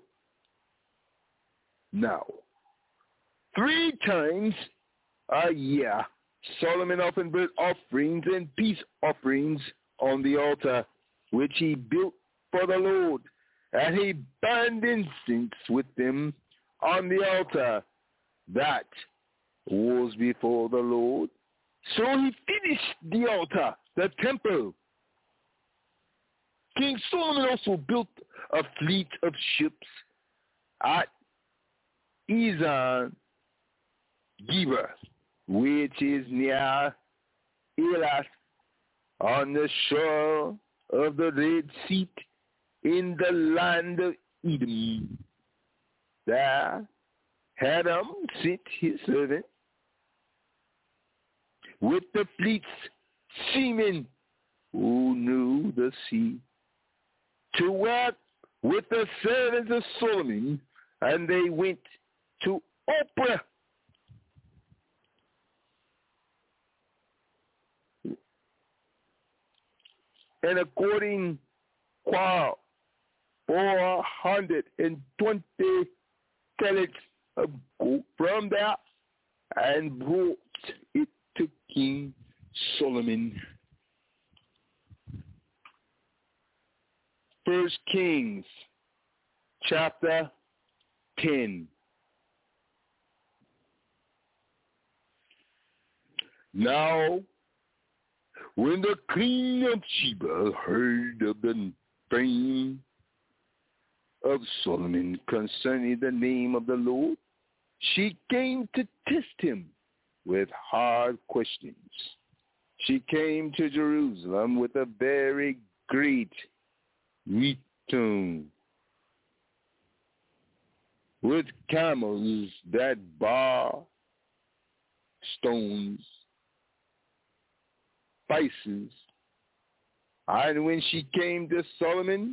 Now, three times a year, Solomon often burnt offerings and peace offerings on the altar, which he built for the Lord, and he burned incense with them on the altar that was before the Lord. So he finished the altar, the temple. King Solomon also built a fleet of ships at Ezion Geber, which is near Elat, on the shore of the Red Sea, in the land of Edom. There Hadam sent his servant with the fleet's seamen who knew the sea, to work with the servants of Solomon, and they went to Ophrah. And according to four hundred twenty talents of gold from there, and brought it to King Solomon. First Kings chapter ten. Now, when the queen of Sheba heard of the fame of Solomon concerning the name of the Lord, she came to test him with hard questions. She came to Jerusalem with a very great return, with camels that bar stones, spices. And when she came to Solomon,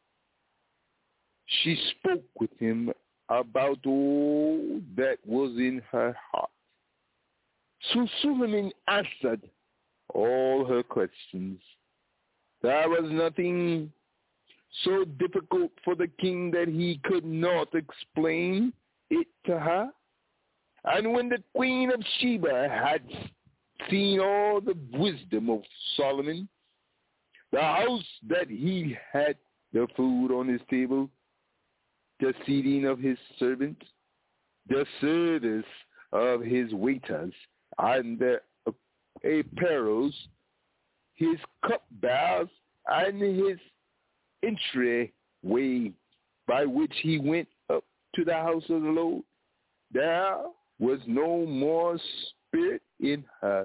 she spoke with him about all that was in her heart. So Solomon answered all her questions. There was nothing so difficult for the king that he could not explain it to her. And when the queen of Sheba had seen all the wisdom of Solomon, the house that he had, the food on his table, the seating of his servants, the service of his waiters, and the apparels, his cupbearers, and his entryway by which he went up to the house of the Lord, there was no more spirit in her.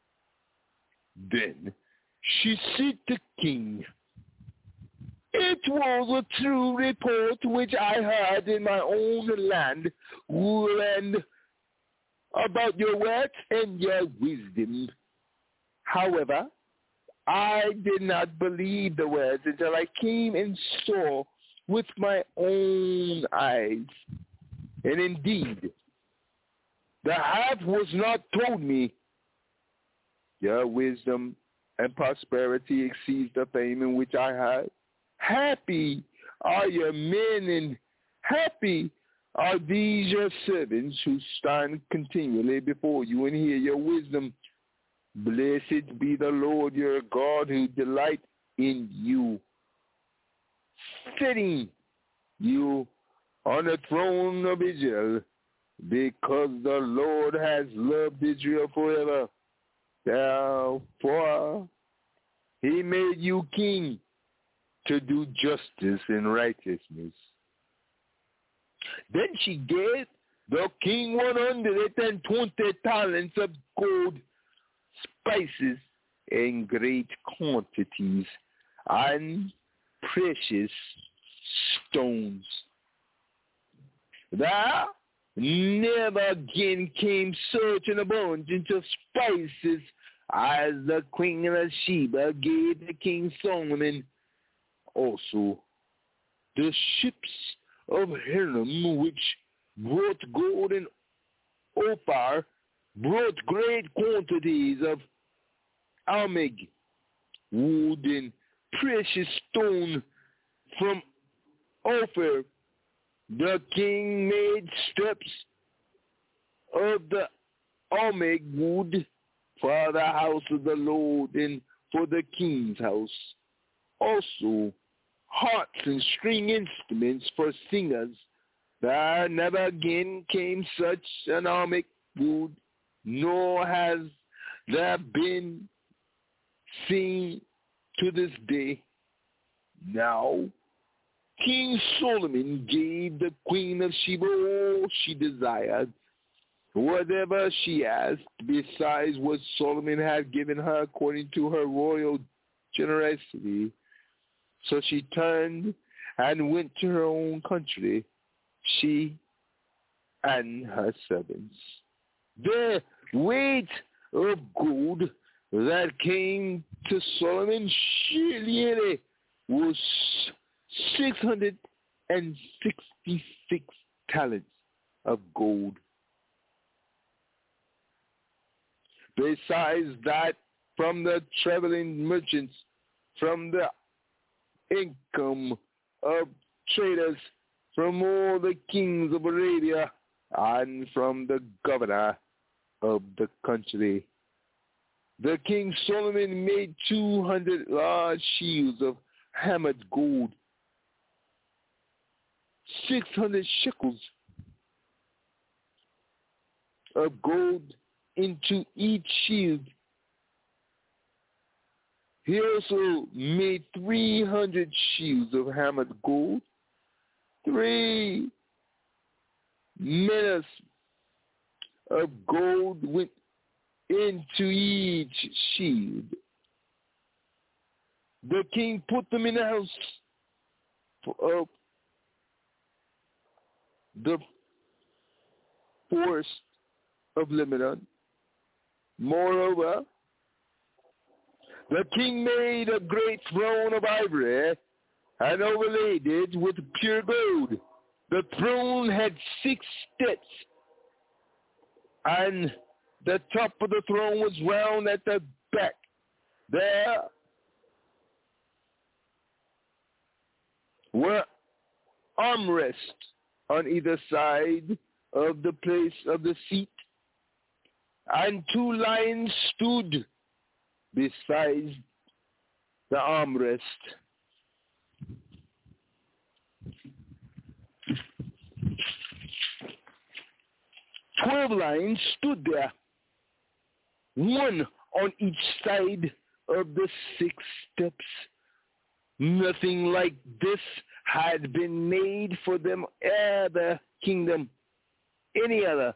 Then she said to the king, "It was a true report which I heard in my own land, and about your words and your wisdom. However, I did not believe the words until I came and saw with my own eyes. And indeed, the half was not told me. Your wisdom and prosperity exceeds the fame in which I had. Happy are your men, and happy are these your servants who stand continually before you and hear your wisdom. Blessed be the Lord your God, who delights in you, setting you on the throne of Israel, because the Lord has loved Israel forever. Therefore, he made you king to do justice and righteousness." Then she gave the king one hundred and twenty talents of gold, spices in great quantities, and precious stones. There never again came such an abundance of spices as the queen of Sheba gave the king Solomon. Also, the ships of Hiram, which brought gold and Ophir, brought great quantities of almug, wood, and precious stone from Ophir. The king made steps of the almug wood for the house of the Lord and for the king's house. Also, harps and string instruments for singers. There never again came such an almug wood, nor has there been seen to this day. Now, King Solomon gave the queen of Sheba all she desired, whatever she asked, besides what Solomon had given her according to her royal generosity. So she turned and went to her own country, she and her servants. The weight of gold that came to Solomon yearly was six hundred sixty-six talents of gold. Besides that, from the traveling merchants, from the income of traders, from all the kings of Arabia, and from the governor of the country. The king Solomon made two hundred large shields of hammered gold, six hundred shekels of gold into each shield. He also made three hundred shields of hammered gold, three minas of gold went into each shield. The king put them in the house of the forest of Lebanon. Moreover, The king made a great throne of ivory and overlaid it with pure gold. The throne had six steps, and the top of the throne was round at the back. There were armrests on either side of the place of the seat, and two lions stood beside the armrest. Twelve lions stood there, one on each side of the six steps. Nothing like this had been made for them other kingdom, any other.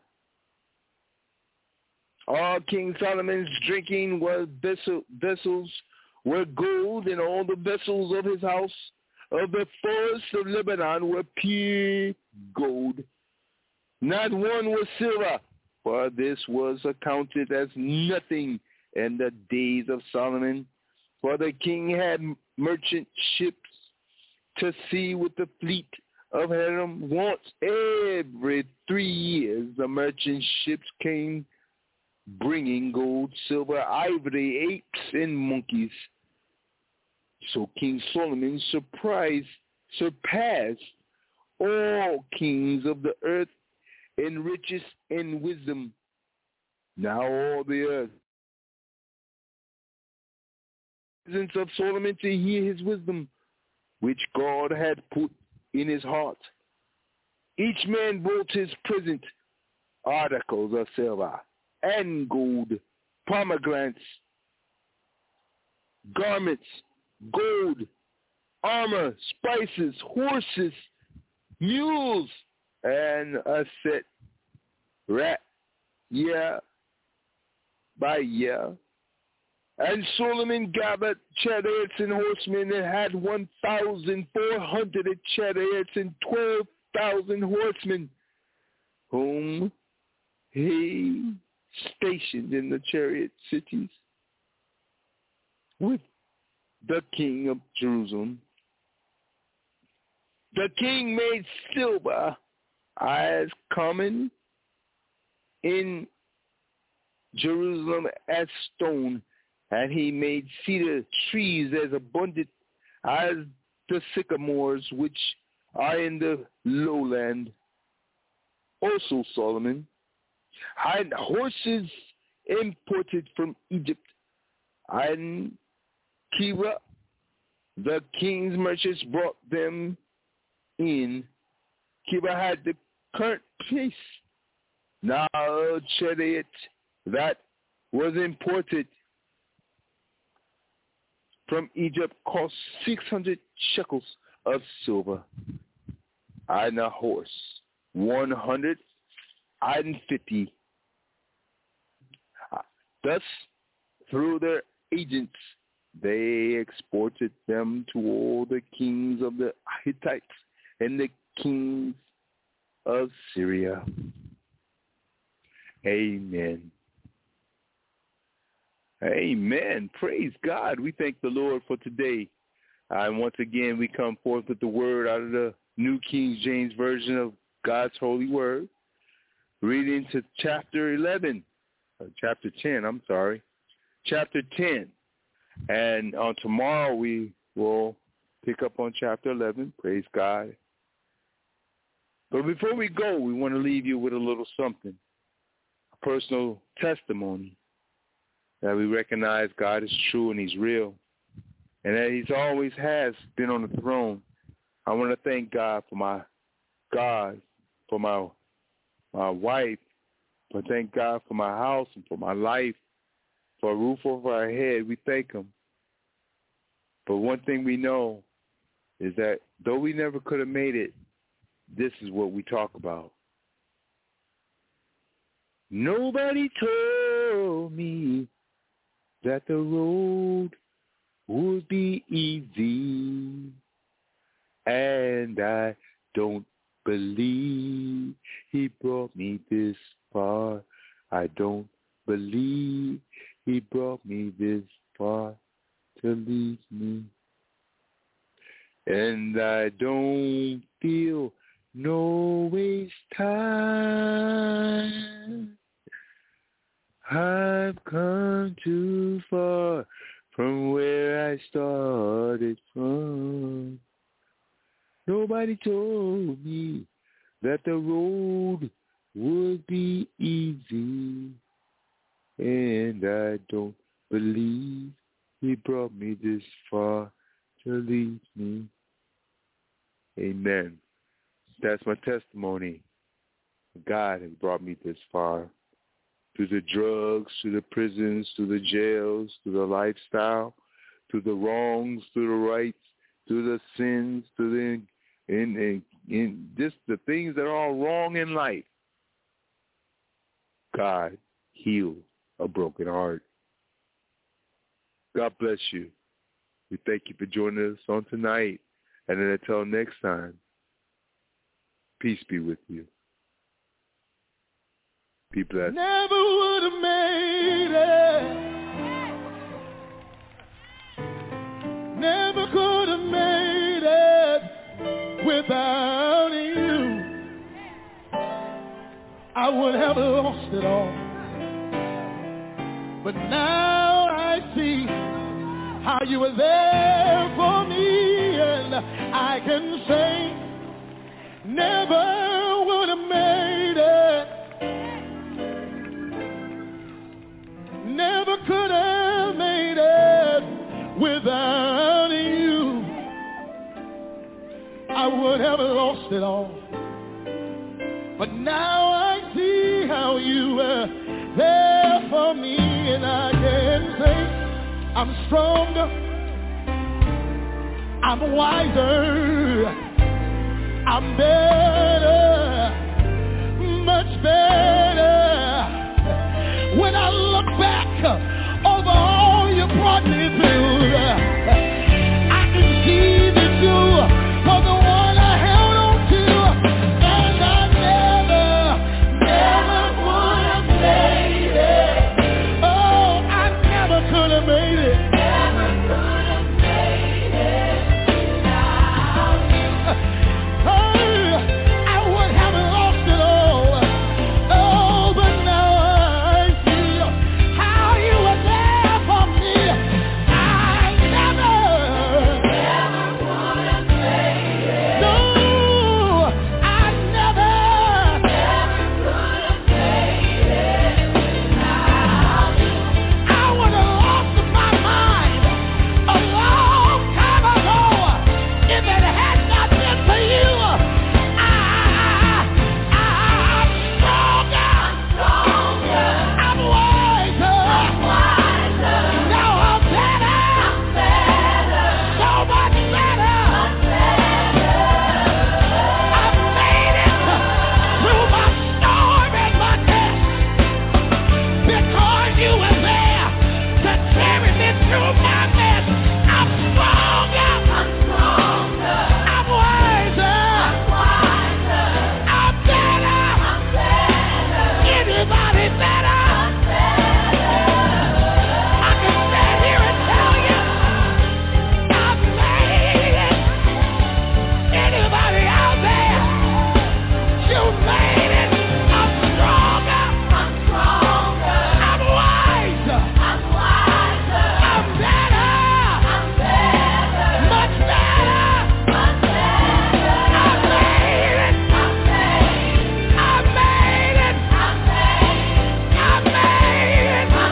All King Solomon's drinking was vessel, vessels were gold, and all the vessels of his house of the forest of Lebanon were pure gold. Not one was silver, for this was accounted as nothing in the days of Solomon. For the king had merchant ships to sea with the fleet of Hiram. Once every three years the merchant ships came, bringing gold, silver, ivory, apes, and monkeys. So King Solomon surprised, surpassed all kings of the earth in riches and wisdom. Now all the earth presence of Solomon to hear his wisdom, which God had put in his heart. Each man brought his present articles of silver and gold, pomegranates, garments, gold, armor, spices, horses, mules, and a set rat year by year. And Solomon gathered chariots and horsemen, and had one thousand four hundred chariots and twelve thousand horsemen, whom he stationed in the chariot cities with the king of Jerusalem. The king made silver as common in Jerusalem as stone, and he made cedar trees as abundant as the sycamores which are in the lowland. Also Solomon had horses imported from Egypt, and Kiva, the king's merchants, brought them in. Kiva had the current pace. Now a chariot that was imported from Egypt cost six hundred shekels of silver, and a horse one hundred fifty. Thus, through their agents, they exported them to all the kings of the Hittites and the kings of Syria. Amen. Amen. Praise God. We thank the Lord for today. Uh, and once again, we come forth with the word out of the New King James Version of God's holy word. Reading to chapter eleven, uh, chapter ten, I'm sorry, chapter ten. And on tomorrow, we will pick up on chapter eleven. Praise God. But before we go, we want to leave you with a little something, a personal testimony that we recognize God is true and he's real, and that he's always has been on the throne. I want to thank God for my God, for my my wife, but thank God for my house and for my life, for a roof over our head. We thank him. But one thing we know is that though we never could have made it, this is what we talk about. Nobody told me that the road would be easy, and I don't believe he brought me this far. I don't believe he brought me this far. to leave me. And I don't feel no waste time. I've come too far from where I started from. Nobody told me that the road would be easy, and I don't believe he brought me this far to leave me. Amen. That's my testimony. God has brought me this far. Through the drugs, through the prisons, through the jails, through the lifestyle, through the wrongs, through the rights, through the sins, through the in, in, in just the things that are all wrong in life. God healed a broken heart. God bless you. We thank you for joining us on tonight. And then until next time, peace be with you. Be blessed. Never would have made it. Never could have made it without you. I would have lost it all. But now I see how you were there for me, and I can say never would have made it. Never could have made it without you. I would have lost it all. But now I see how you were there for me, and I can say I'm stronger, I'm wiser, I'm better, much better. When I look back over all you brought me through, I can see that you were the one I held on to, and I never, never would have made it. Oh, I never could have made it. Never could have made it without you. Oh, I would have lost it all. Oh, but now I see how you were there for me. I never, never would have made it. No, I never, never could have made it without you. I would have lost my mind a long time ago if it had not been for you. I, I'm stronger, I'm stronger, I'm wiser, I'm wiser. Now I'm better, I'm better, so much better, much better. I've made it through my storm and my test because you were there to carry me through my mess. I'm stronger, I'm stronger, I'm wiser, I'm wiser, I'm better, I'm better. Anybody better? I'm better. I can stand here and tell you I've made it. Anybody out there? You made it. I'm stronger, I'm stronger, I'm wiser, I'm wiser, I'm better, I'm better, much better, much better. I made it, I made it, I made it, I made it, I made it, I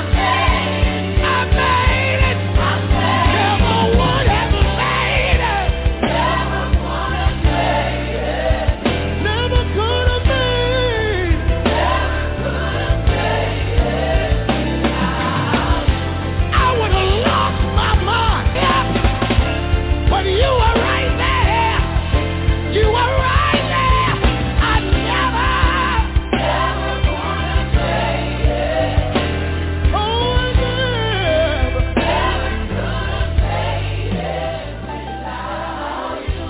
made it, I made it. Never would have made it. Never would have made it. Never could have made it. Never could have made it without you. I would have lost my mind, yeah. But you were right there. You were right there. I never, never would have made it. Oh, I never, never could have made it without you.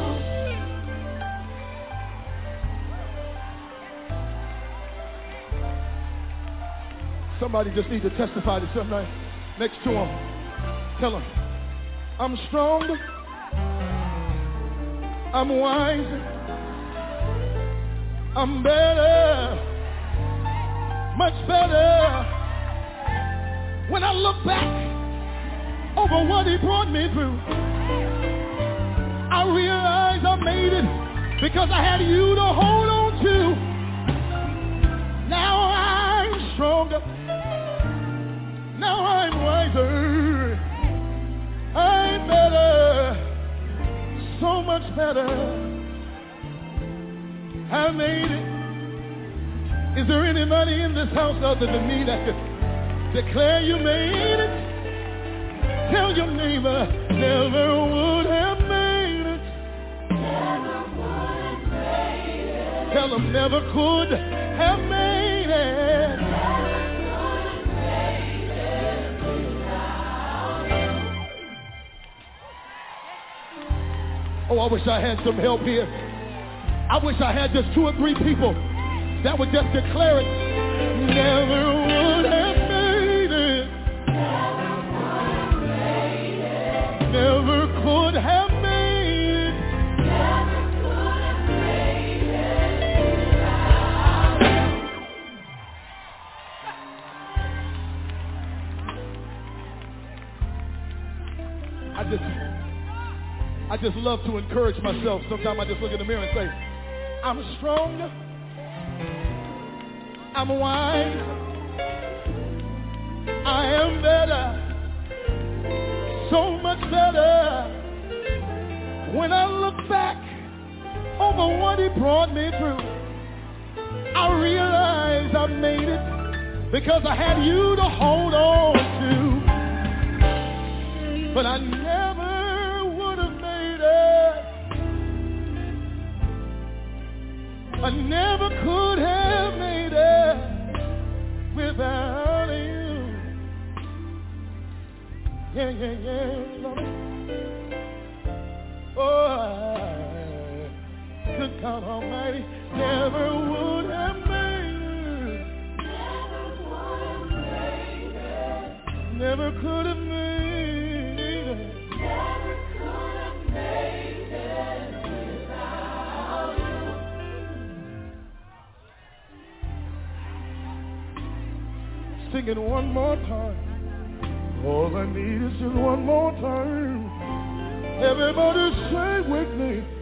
Somebody just need to testify to somebody next to him. Tell him, I'm stronger. I'm wiser. I'm better. Much better. When I look back over what he brought me through, I realize I made it because I had you to hold on to. Now I'm stronger. Now I'm wiser. I'm better. So much better. I made it. Is there anybody in this house other than me that could declare you made it? Tell your neighbor, never would have made it. Never would have made it. Tell them never could have made it. Never could have made it without you. Oh, I wish I had some help here. I wish I had just two or three people that would just declare it. Never would have made it. Never could have made it. Never could have made it without you. I just, I just love to encourage myself. Sometimes I just look in the mirror and say, I'm stronger. I'm wise. I am better. So much better. When I look back over what he brought me through, I realize I made it because I had you to hold on to. But I never would have made it. I never could have made it without you. Yeah, yeah, yeah, Lord. Oh, I, good God Almighty, never would have made it. Never would have made it. Never could have made it. Never could have made it without you. Sing it one more time. All I need is just one more time. Everybody say with me.